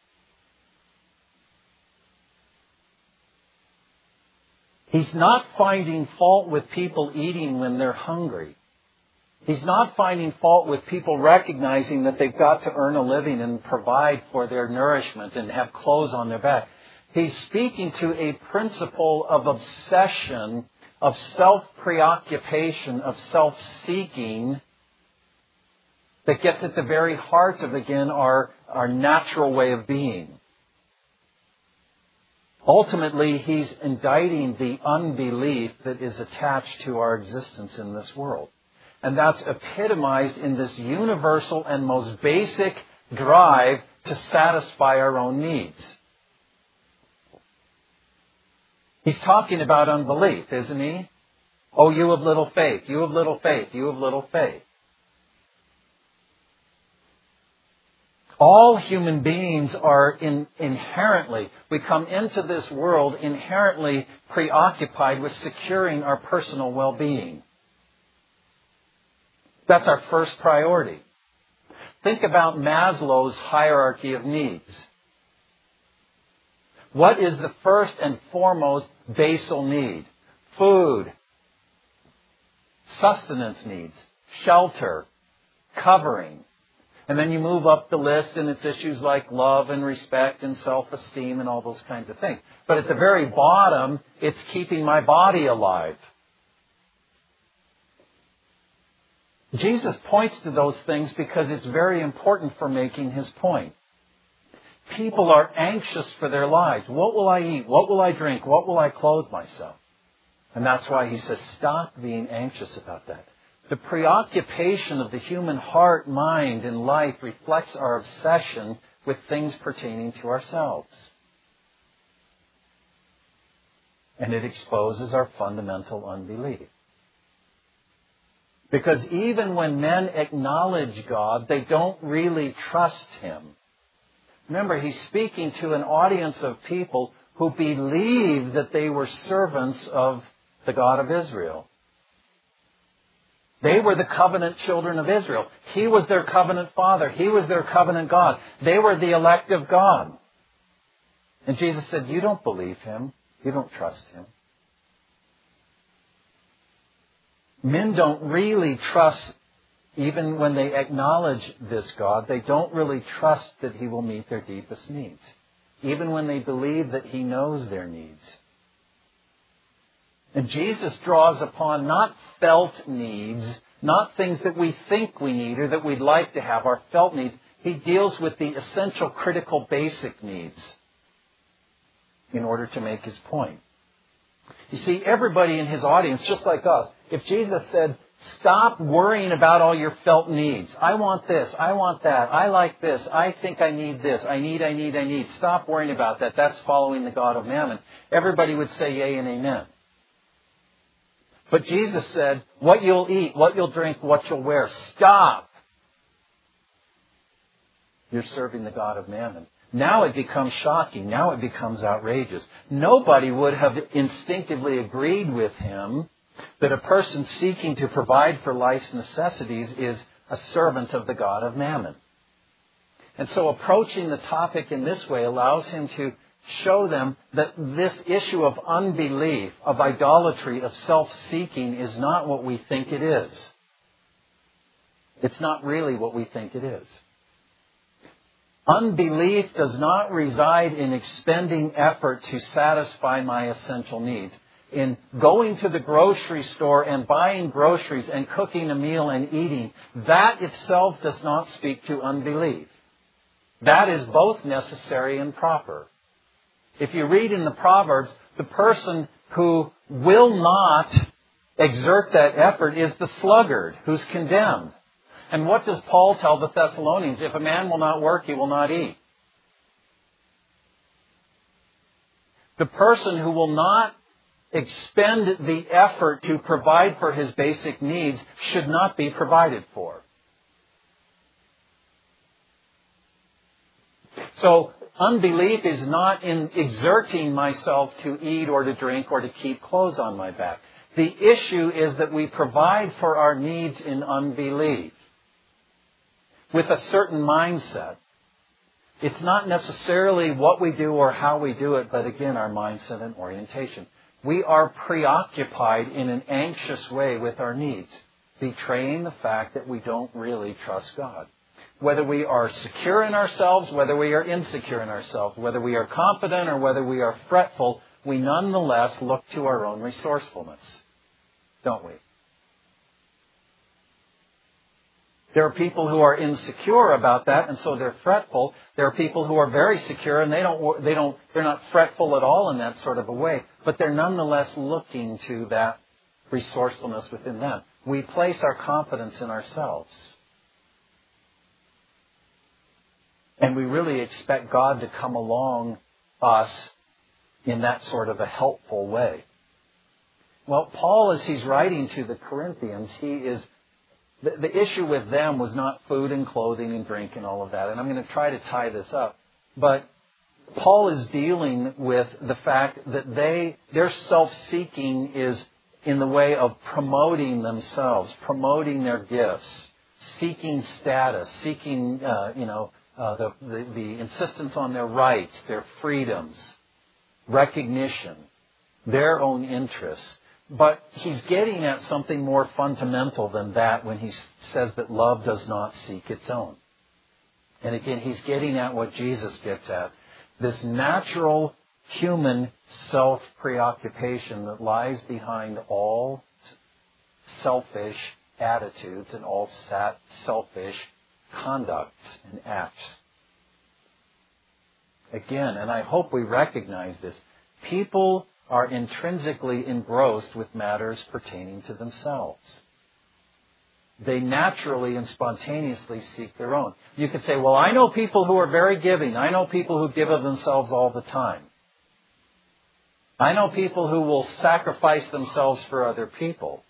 He's not finding fault with people eating when they're hungry. He's not finding fault with people recognizing that they've got to earn a living and provide for their nourishment and have clothes on their back. He's speaking to a principle of obsession, of self-preoccupation, of self-seeking that gets at the very heart of, again, our natural way of being. Ultimately, he's indicting the unbelief that is attached to our existence in this world. And that's epitomized in this universal and most basic drive to satisfy our own needs. He's talking about unbelief, isn't he? Oh, you have little faith, you have little faith, you have little faith. All human beings are inherently, we come into this world inherently preoccupied with securing our personal well-being. That's our first priority. Think about Maslow's hierarchy of needs. What is the first and foremost basal need? Food, sustenance needs, shelter, covering. And then you move up the list and it's issues like love and respect and self-esteem and all those kinds of things. But at the very bottom, it's keeping my body alive. Jesus points to those things because it's very important for making his point. People are anxious for their lives. What will I eat? What will I drink? What will I clothe myself? And that's why he says, stop being anxious about that. The preoccupation of the human heart, mind, and life reflects our obsession with things pertaining to ourselves. And it exposes our fundamental unbelief. Because even when men acknowledge God, they don't really trust him. Remember, he's speaking to an audience of people who believed that they were servants of the God of Israel. They were the covenant children of Israel. He was their covenant father. He was their covenant God. They were the elect of God. And Jesus said, you don't believe him. You don't trust him. Men don't really trust, even when they acknowledge this God, they don't really trust that he will meet their deepest needs. Even when they believe that he knows their needs. And Jesus draws upon not felt needs, not things that we think we need or that we'd like to have, our felt needs. He deals with the essential, critical, basic needs in order to make his point. You see, everybody in his audience, just like us, if Jesus said, stop worrying about all your felt needs. I want this. I want that. I like this. I think I need this. I need. Stop worrying about that. That's following the God of Mammon. Everybody would say yea and amen. But Jesus said, what you'll eat, what you'll drink, what you'll wear, stop. You're serving the God of Mammon. Now it becomes shocking. Now it becomes outrageous. Nobody would have instinctively agreed with him that a person seeking to provide for life's necessities is a servant of the God of Mammon. And so approaching the topic in this way allows him to show them that this issue of unbelief, of idolatry, of self-seeking is not what we think it is. It's not really what we think it is. Unbelief does not reside in expending effort to satisfy my essential needs. In going to the grocery store and buying groceries and cooking a meal and eating, that itself does not speak to unbelief. That is both necessary and proper. If you read in the Proverbs, the person who will not exert that effort is the sluggard who's condemned. And what does Paul tell the Thessalonians? If a man will not work, he will not eat. The person who will not expend the effort to provide for his basic needs should not be provided for. So, unbelief is not in exerting myself to eat or to drink or to keep clothes on my back. The issue is that we provide for our needs in unbelief, with a certain mindset. It's not necessarily what we do or how we do it, but again, our mindset and orientation. We are preoccupied in an anxious way with our needs, betraying the fact that we don't really trust God. Whether we are secure in ourselves, whether we are insecure in ourselves, whether we are confident or whether we are fretful, we nonetheless look to our own resourcefulness, don't we? There are people who are insecure about that, and so they're fretful. There are people who are very secure, and they're not fretful at all in that sort of a way, but they're nonetheless looking to that resourcefulness within them. We place our confidence in ourselves. And we really expect God to come along us in that sort of a helpful way. Well, Paul, as he's writing to the Corinthians, the issue with them was not food and clothing and drink and all of that. And I'm going to try to tie this up. But Paul is dealing with the fact that their self-seeking is in the way of promoting themselves, promoting their gifts, seeking status, seeking, the insistence on their rights, their freedoms, recognition, their own interests. But he's getting at something more fundamental than that when he says that love does not seek its own. And again, he's getting at what Jesus gets at. This natural human self-preoccupation that lies behind all selfish attitudes and all selfish conducts and acts. Again, and I hope we recognize this, people are intrinsically engrossed with matters pertaining to themselves. They naturally and spontaneously seek their own. You could say, well, I know people who are very giving. I know people who give of themselves all the time. I know people who will sacrifice themselves for other people.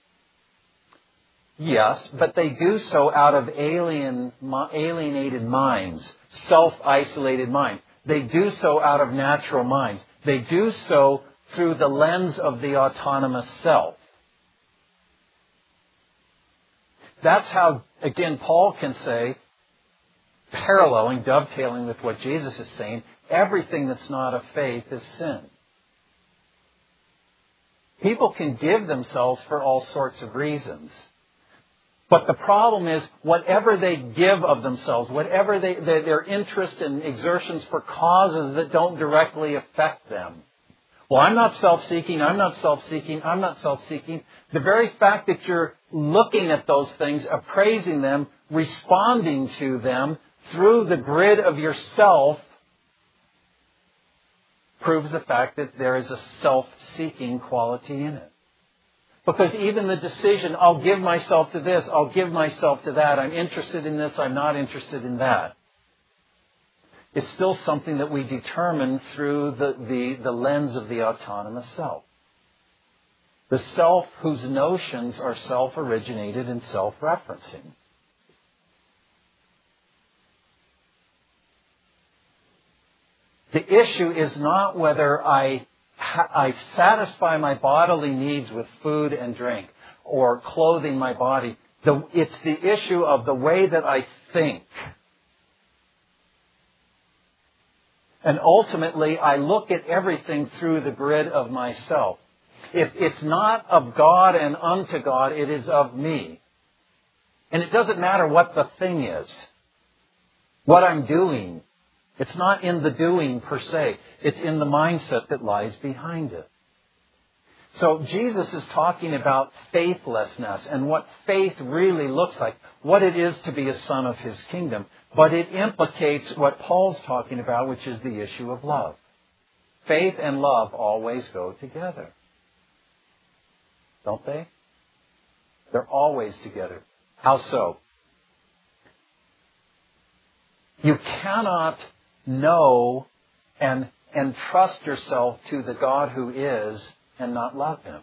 Yes, but they do so out of alienated minds, self-isolated minds. They do so out of natural minds. They do so through the lens of the autonomous self. That's how, again, Paul can say, paralleling, dovetailing with what Jesus is saying, everything that's not of faith is sin. People can give themselves for all sorts of reasons. But the problem is, whatever they give of themselves, whatever their interest and exertions for causes that don't directly affect them. Well, I'm not self-seeking, I'm not self-seeking, I'm not self-seeking. The very fact that you're looking at those things, appraising them, responding to them through the grid of yourself proves the fact that there is a self-seeking quality in it. Because even the decision, I'll give myself to this, I'll give myself to that, I'm interested in this, I'm not interested in that, is still something that we determine through the lens of the autonomous self. The self whose notions are self-originated and self-referencing. The issue is not whether I satisfy my bodily needs with food and drink or clothing my body. It's the issue of the way that I think And ultimately, I look at everything through the grid of myself. If it's not of God and unto God, it is of me. And it doesn't matter what the thing is, what I'm doing. It's not in the doing per se. It's in the mindset that lies behind it. So Jesus is talking about faithlessness and what faith really looks like, what it is to be a son of His kingdom. But it implicates what Paul's talking about, which is the issue of love. Faith and love always go together. Don't they? They're always together. How so? You cannot know and trust yourself to the God who is and not love Him.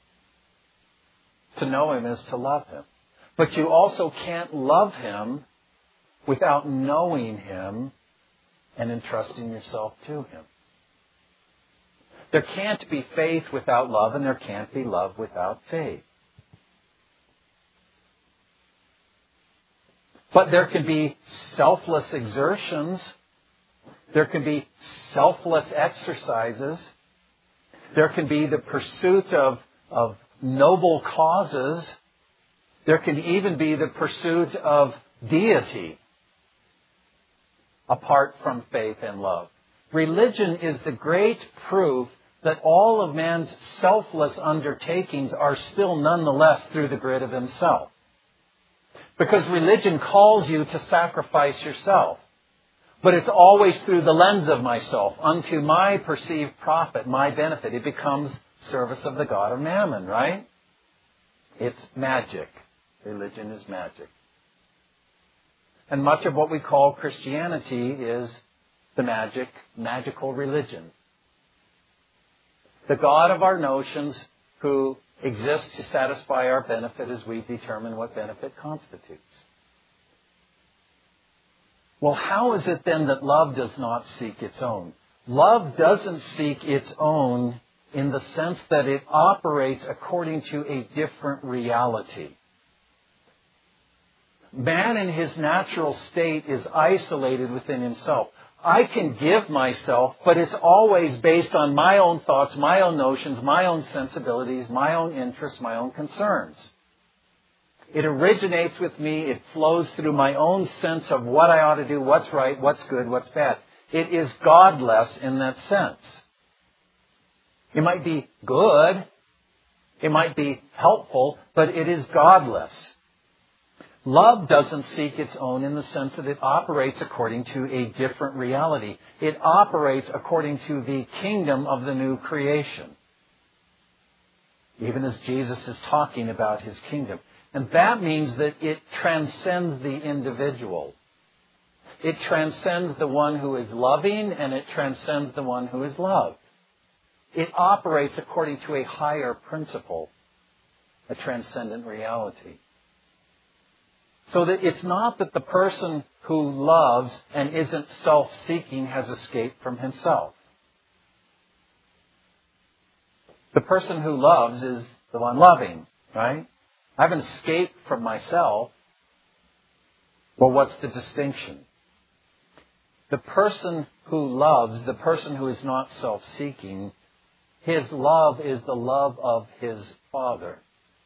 To know Him is to love Him. But you also can't love Him without knowing Him and entrusting yourself to Him. There can't be faith without love, and there can't be love without faith. But there can be selfless exertions. There can be selfless exercises. There can be the pursuit of noble causes. There can even be the pursuit of deity apart from faith and love. Religion is the great proof that all of man's selfless undertakings are still nonetheless through the grid of himself. Because religion calls you to sacrifice yourself. But it's always through the lens of myself, unto my perceived profit, my benefit. It becomes service of the god of Mammon, right? It's magic. Religion is magic. And much of what we call Christianity is the magical religion. The God of our notions who exists to satisfy our benefit as we determine what benefit constitutes. Well, how is it then that love does not seek its own? Love doesn't seek its own in the sense that it operates according to a different reality. Man in his natural state is isolated within himself. I can give myself, but it's always based on my own thoughts, my own notions, my own sensibilities, my own interests, my own concerns. It originates with me. It flows through my own sense of what I ought to do, what's right, what's good, what's bad. It is godless in that sense. It might be good. It might be helpful, but it is godless. Love doesn't seek its own in the sense that it operates according to a different reality. It operates according to the kingdom of the new creation. Even as Jesus is talking about His kingdom. And that means that it transcends the individual. It transcends the one who is loving, and it transcends the one who is loved. It operates according to a higher principle, a transcendent reality. So that it's not that the person who loves and isn't self-seeking has escaped from himself. The person who loves is the one loving, right? I haven't escaped from myself. Well, what's the distinction? The person who loves, the person who is not self-seeking, his love is the love of his Father.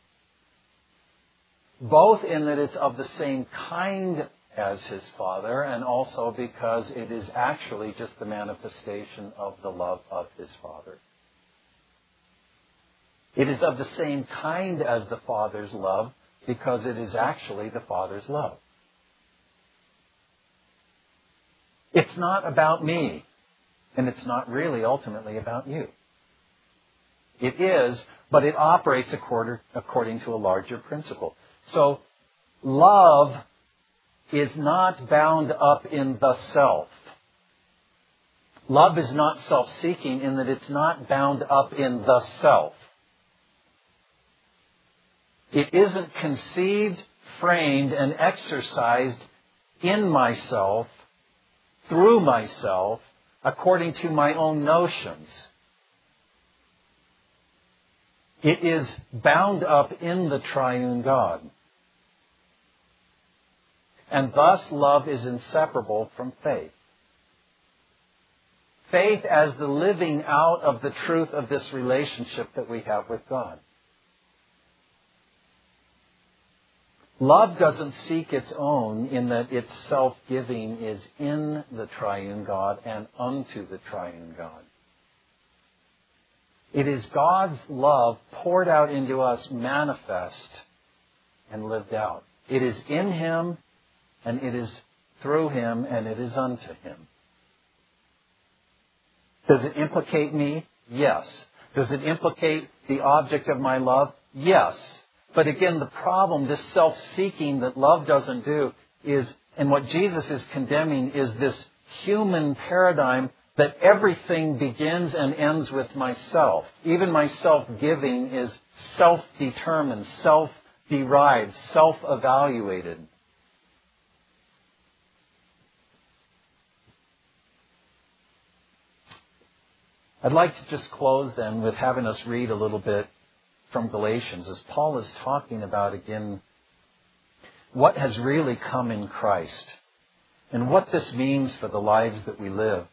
Both in that it's of the same kind as his Father, and also because it is actually just the manifestation of the love of his Father. It is of the same kind as the Father's love because it is actually the Father's love. It's not about me, and it's not really ultimately about you. It is, but it operates according to a larger principle. So, love is not bound up in the self. Love is not self-seeking in that it's not bound up in the self. It isn't conceived, framed, and exercised in myself, through myself, according to my own notions. It is bound up in the triune God. And thus love is inseparable from faith. Faith as the living out of the truth of this relationship that we have with God. Love doesn't seek its own in that its self-giving is in the triune God and unto the triune God. It is God's love poured out into us, manifest and lived out. It is in Him, and it is through Him, and it is unto Him. Does it implicate me? Yes. Does it implicate the object of my love? Yes. But again, the problem, this self-seeking that love doesn't do is, and what Jesus is condemning, is this human paradigm that everything begins and ends with myself. Even my self-giving is self-determined, self-derived, self-evaluated. I'd like to just close then with having us read a little bit from Galatians as Paul is talking about, again, what has really come in Christ and what this means for the lives that we live.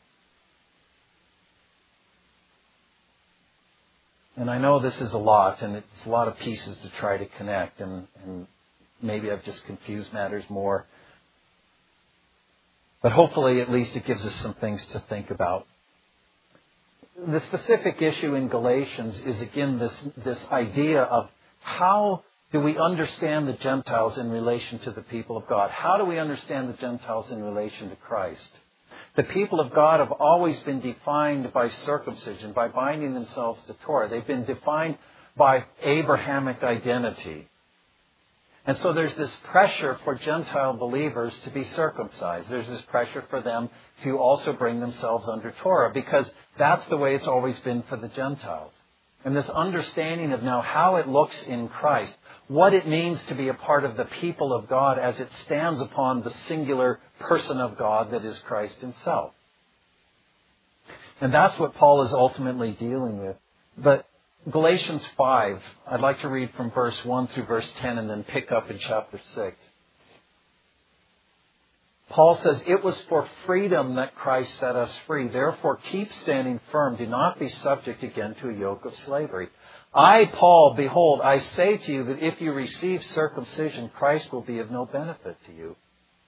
And I know this is a lot, and it's a lot of pieces to try to connect, and maybe I've just confused matters more. But hopefully at least it gives us some things to think about. The specific issue in Galatians is, again, this idea of how do we understand the Gentiles in relation to the people of God? How do we understand the Gentiles in relation to Christ? The people of God have always been defined by circumcision, by binding themselves to Torah. They've been defined by Abrahamic identity. And so there's this pressure for Gentile believers to be circumcised. There's this pressure for them to also bring themselves under Torah, because that's the way it's always been for the Gentiles. And this understanding of now how it looks in Christ, what it means to be a part of the people of God as it stands upon the singular person of God that is Christ Himself. And that's what Paul is ultimately dealing with. But Galatians 5, I'd like to read from verse 1 through verse 10 and then pick up in chapter 6. Paul says, "It was for freedom that Christ set us free. Therefore, keep standing firm. Do not be subject again to a yoke of slavery. I, Paul, behold, I say to you that if you receive circumcision, Christ will be of no benefit to you.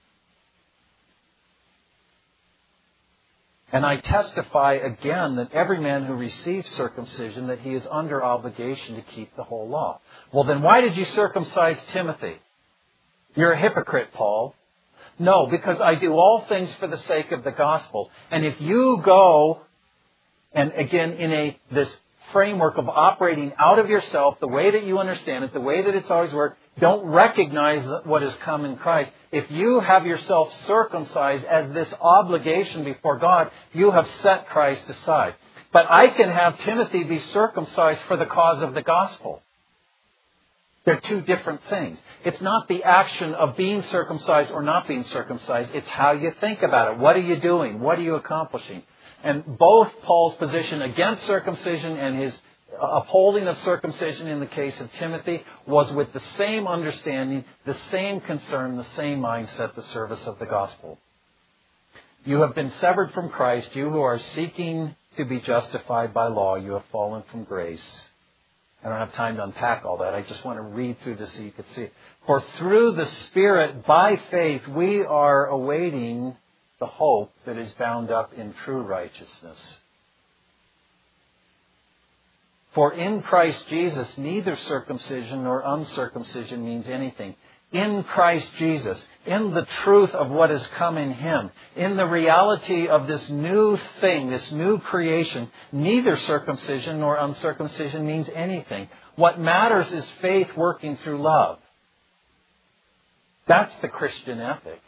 And I testify again that every man who receives circumcision, that he is under obligation to keep the whole law." Well, then why did you circumcise Timothy? You're a hypocrite, Paul. No, because I do all things for the sake of the gospel. And if you go, and again, in this framework of operating out of yourself, the way that you understand it, the way that it's always worked, don't recognize what has come in Christ. If you have yourself circumcised as this obligation before God, you have set Christ aside. But I can have Timothy be circumcised for the cause of the gospel. They're two different things. It's not the action of being circumcised or not being circumcised. It's how you think about it. What are you doing? What are you accomplishing? And both Paul's position against circumcision and his upholding of circumcision in the case of Timothy was with the same understanding, the same concern, the same mindset, the service of the gospel. You have been severed from Christ. You who are seeking to be justified by law, you have fallen from grace. I don't have time to unpack all that. I just want to read through this so you can see it. For through the Spirit, by faith, we are awaiting the hope that is bound up in true righteousness. For in Christ Jesus, neither circumcision nor uncircumcision means anything. In Christ Jesus, in the truth of what has come in Him, in the reality of this new thing, this new creation, neither circumcision nor uncircumcision means anything. What matters is faith working through love. That's the Christian ethic.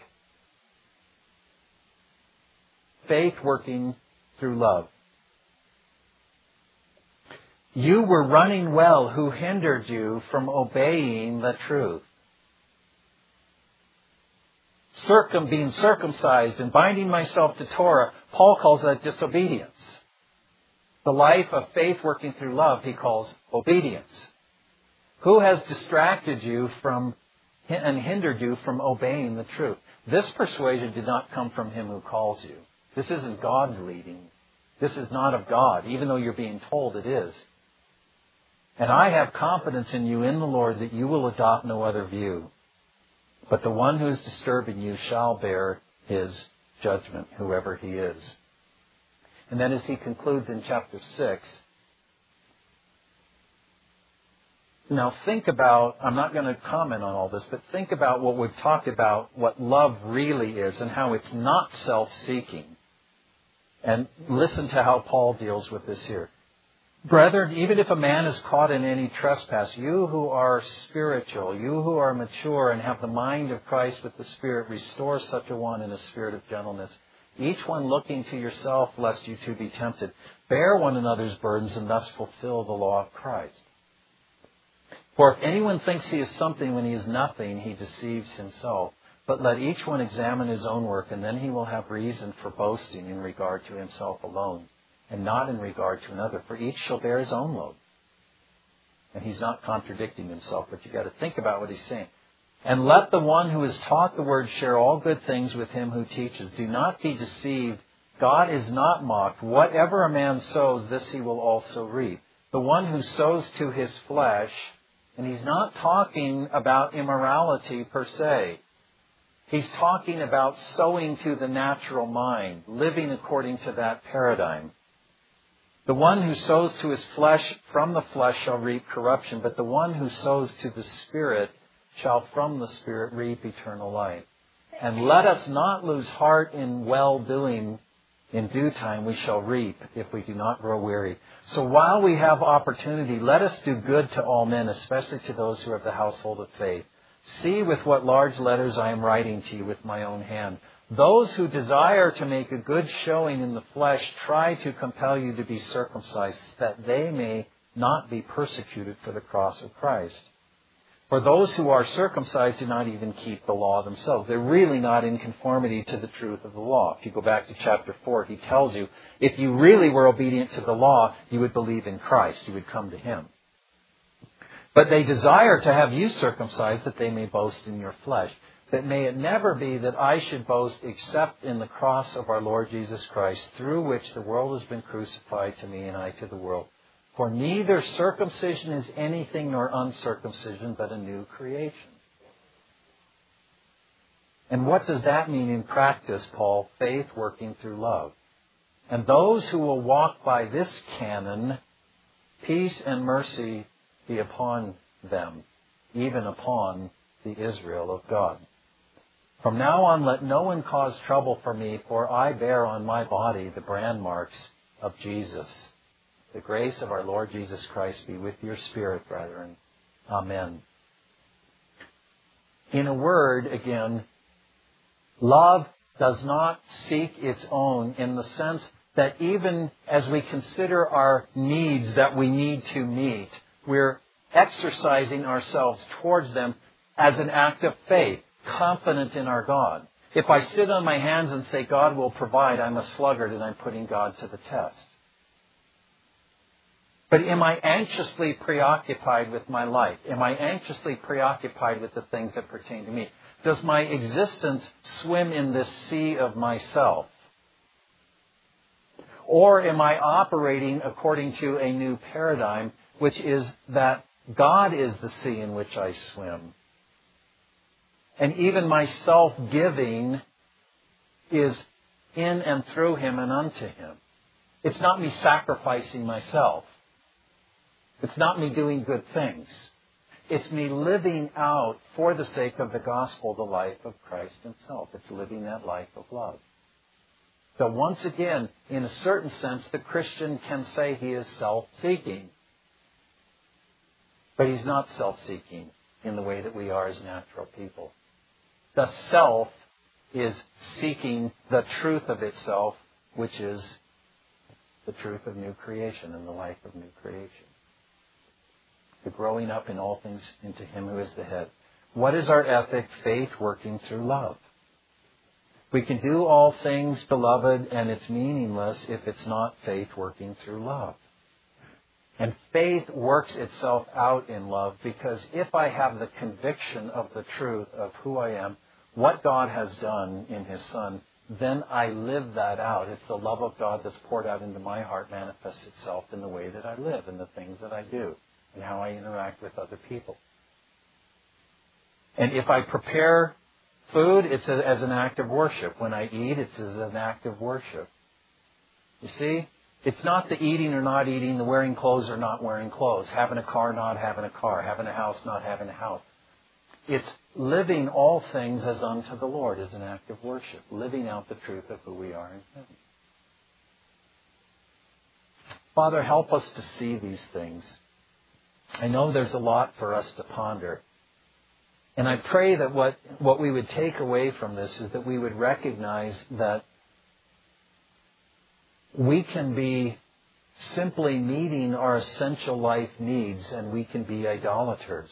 Faith working through love. You were running well. Who hindered you from obeying the truth? Being circumcised and binding myself to Torah, Paul calls that disobedience. The life of faith working through love, he calls obedience. Who has distracted you from and hindered you from obeying the truth? This persuasion did not come from Him who calls you. This isn't God's leading. This is not of God, even though you're being told it is. And I have confidence in you in the Lord that you will adopt no other view. But the one who is disturbing you shall bear his judgment, whoever he is. And then as he concludes in chapter 6, now think about, I'm not going to comment on all this, but think about what we've talked about, what love really is and how it's not self-seeking. And listen to how Paul deals with this here. Brethren, even if a man is caught in any trespass, you who are spiritual, you who are mature and have the mind of Christ with the Spirit, restore such a one in a spirit of gentleness. Each one looking to yourself, lest you too be tempted. Bear one another's burdens and thus fulfill the law of Christ. For if anyone thinks he is something when he is nothing, he deceives himself. But let each one examine his own work, and then he will have reason for boasting in regard to himself alone, and not in regard to another. For each shall bear his own load. And he's not contradicting himself, but you've got to think about what he's saying. And let the one who is taught the word share all good things with him who teaches. Do not be deceived. God is not mocked. Whatever a man sows, this he will also reap. The one who sows to his flesh, and he's not talking about immorality per se. He's talking about sowing to the natural mind, living according to that paradigm. The one who sows to his flesh from the flesh shall reap corruption, but the one who sows to the Spirit shall from the Spirit reap eternal life. And let us not lose heart in well-doing. In due time we shall reap if we do not grow weary. So while we have opportunity, let us do good to all men, especially to those who are of the household of faith. See with what large letters I am writing to you with my own hand. Those who desire to make a good showing in the flesh try to compel you to be circumcised, that they may not be persecuted for the cross of Christ. For those who are circumcised do not even keep the law themselves. They're really not in conformity to the truth of the law. If you go back to chapter 4, he tells you, if you really were obedient to the law, you would believe in Christ. You would come to him. But they desire to have you circumcised, that they may boast in your flesh. That may it never be that I should boast except in the cross of our Lord Jesus Christ, through which the world has been crucified to me and I to the world. For neither circumcision is anything nor uncircumcision, but a new creation. And what does that mean in practice, Paul? Faith working through love. And those who will walk by this canon, peace and mercy be upon them, even upon the Israel of God. From now on, let no one cause trouble for me, for I bear on my body the brand marks of Jesus. The grace of our Lord Jesus Christ be with your spirit, brethren. Amen. In a word, again, love does not seek its own in the sense that even as we consider our needs that we need to meet, we're exercising ourselves towards them as an act of faith, confident in our God. If I sit on my hands and say God will provide, I'm a sluggard and I'm putting God to the test. But am I anxiously preoccupied with my life? Am I anxiously preoccupied with the things that pertain to me? Does my existence swim in this sea of myself? Or am I operating according to a new paradigm, which is that God is the sea in which I swim? And even my self-giving is in and through Him and unto Him. It's not me sacrificing myself. It's not me doing good things. It's me living out, for the sake of the gospel, the life of Christ Himself. It's living that life of love. So once again, in a certain sense, the Christian can say he is self-seeking. But he's not self-seeking in the way that we are as natural people. The self is seeking the truth of itself, which is the truth of new creation and the life of new creation. The growing up in all things into Him who is the head. What is our ethic? Faith working through love. We can do all things, beloved, and it's meaningless if it's not faith working through love. And faith works itself out in love, because if I have the conviction of the truth of who I am, what God has done in His Son, then I live that out. It's the love of God that's poured out into my heart manifests itself in the way that I live and the things that I do and how I interact with other people. And if I prepare food, it's as an act of worship. When I eat, it's as an act of worship. You see? It's not the eating or not eating, the wearing clothes or not wearing clothes, having a car, not having a car, having a house, not having a house. It's living all things as unto the Lord as an act of worship, living out the truth of who we are in Him. Father, help us to see these things. I know there's a lot for us to ponder. And I pray that what we would take away from this is that we would recognize that we can be simply meeting our essential life needs and we can be idolaters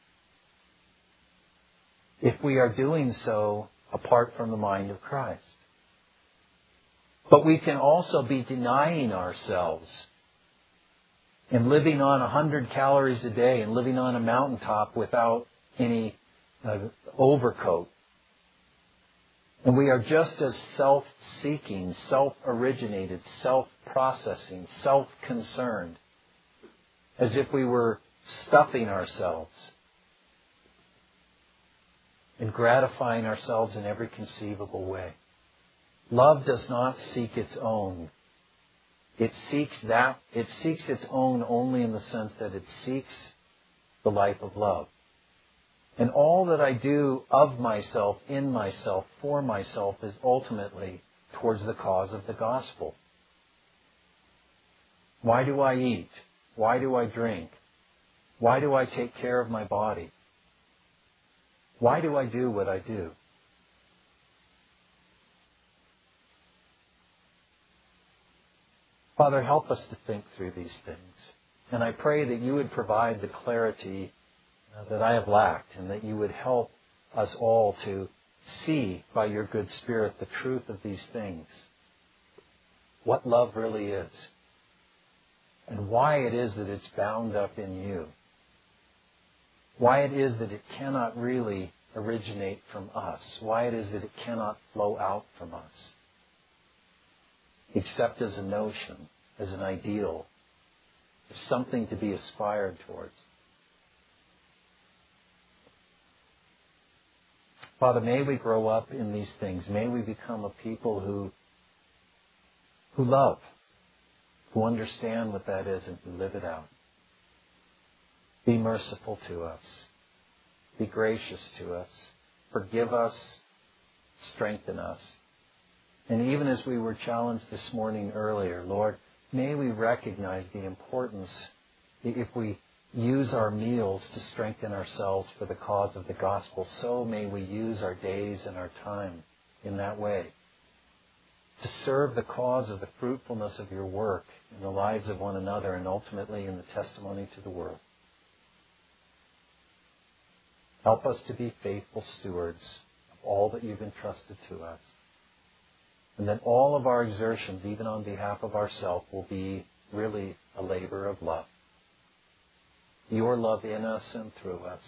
if we are doing so apart from the mind of Christ. But we can also be denying ourselves and living on 100 calories a day and living on a mountaintop without any overcoat. And we are just as self-seeking, self-originated, self-processing, self-concerned, as if we were stuffing ourselves and gratifying ourselves in every conceivable way. Love does not seek its own. It seeks its own only in the sense that it seeks the life of love. And all that I do of myself, in myself, for myself is ultimately towards the cause of the gospel. Why do I eat? Why do I drink? Why do I take care of my body? Why do I do what I do? Father, help us to think through these things. And I pray that you would provide the clarity that I have lacked, and that you would help us all to see by your good Spirit the truth of these things. What love really is. And why it is that it's bound up in you. Why it is that it cannot really originate from us. Why it is that it cannot flow out from us. Except as a notion, as an ideal, as something to be aspired towards. Father, may we grow up in these things. May we become a people who love, who understand what that is and who live it out. Be merciful to us. Be gracious to us. Forgive us. Strengthen us. And even as we were challenged this morning earlier, Lord, may we recognize the importance, if we use our meals to strengthen ourselves for the cause of the gospel, so may we use our days and our time in that way to serve the cause of the fruitfulness of your work in the lives of one another and ultimately in the testimony to the world. Help us to be faithful stewards of all that you've entrusted to us. And that all of our exertions, even on behalf of ourselves, will be really a labor of love. Your love in us and through us,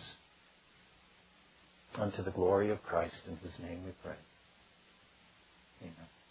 unto the glory of Christ, in whose name we pray. Amen.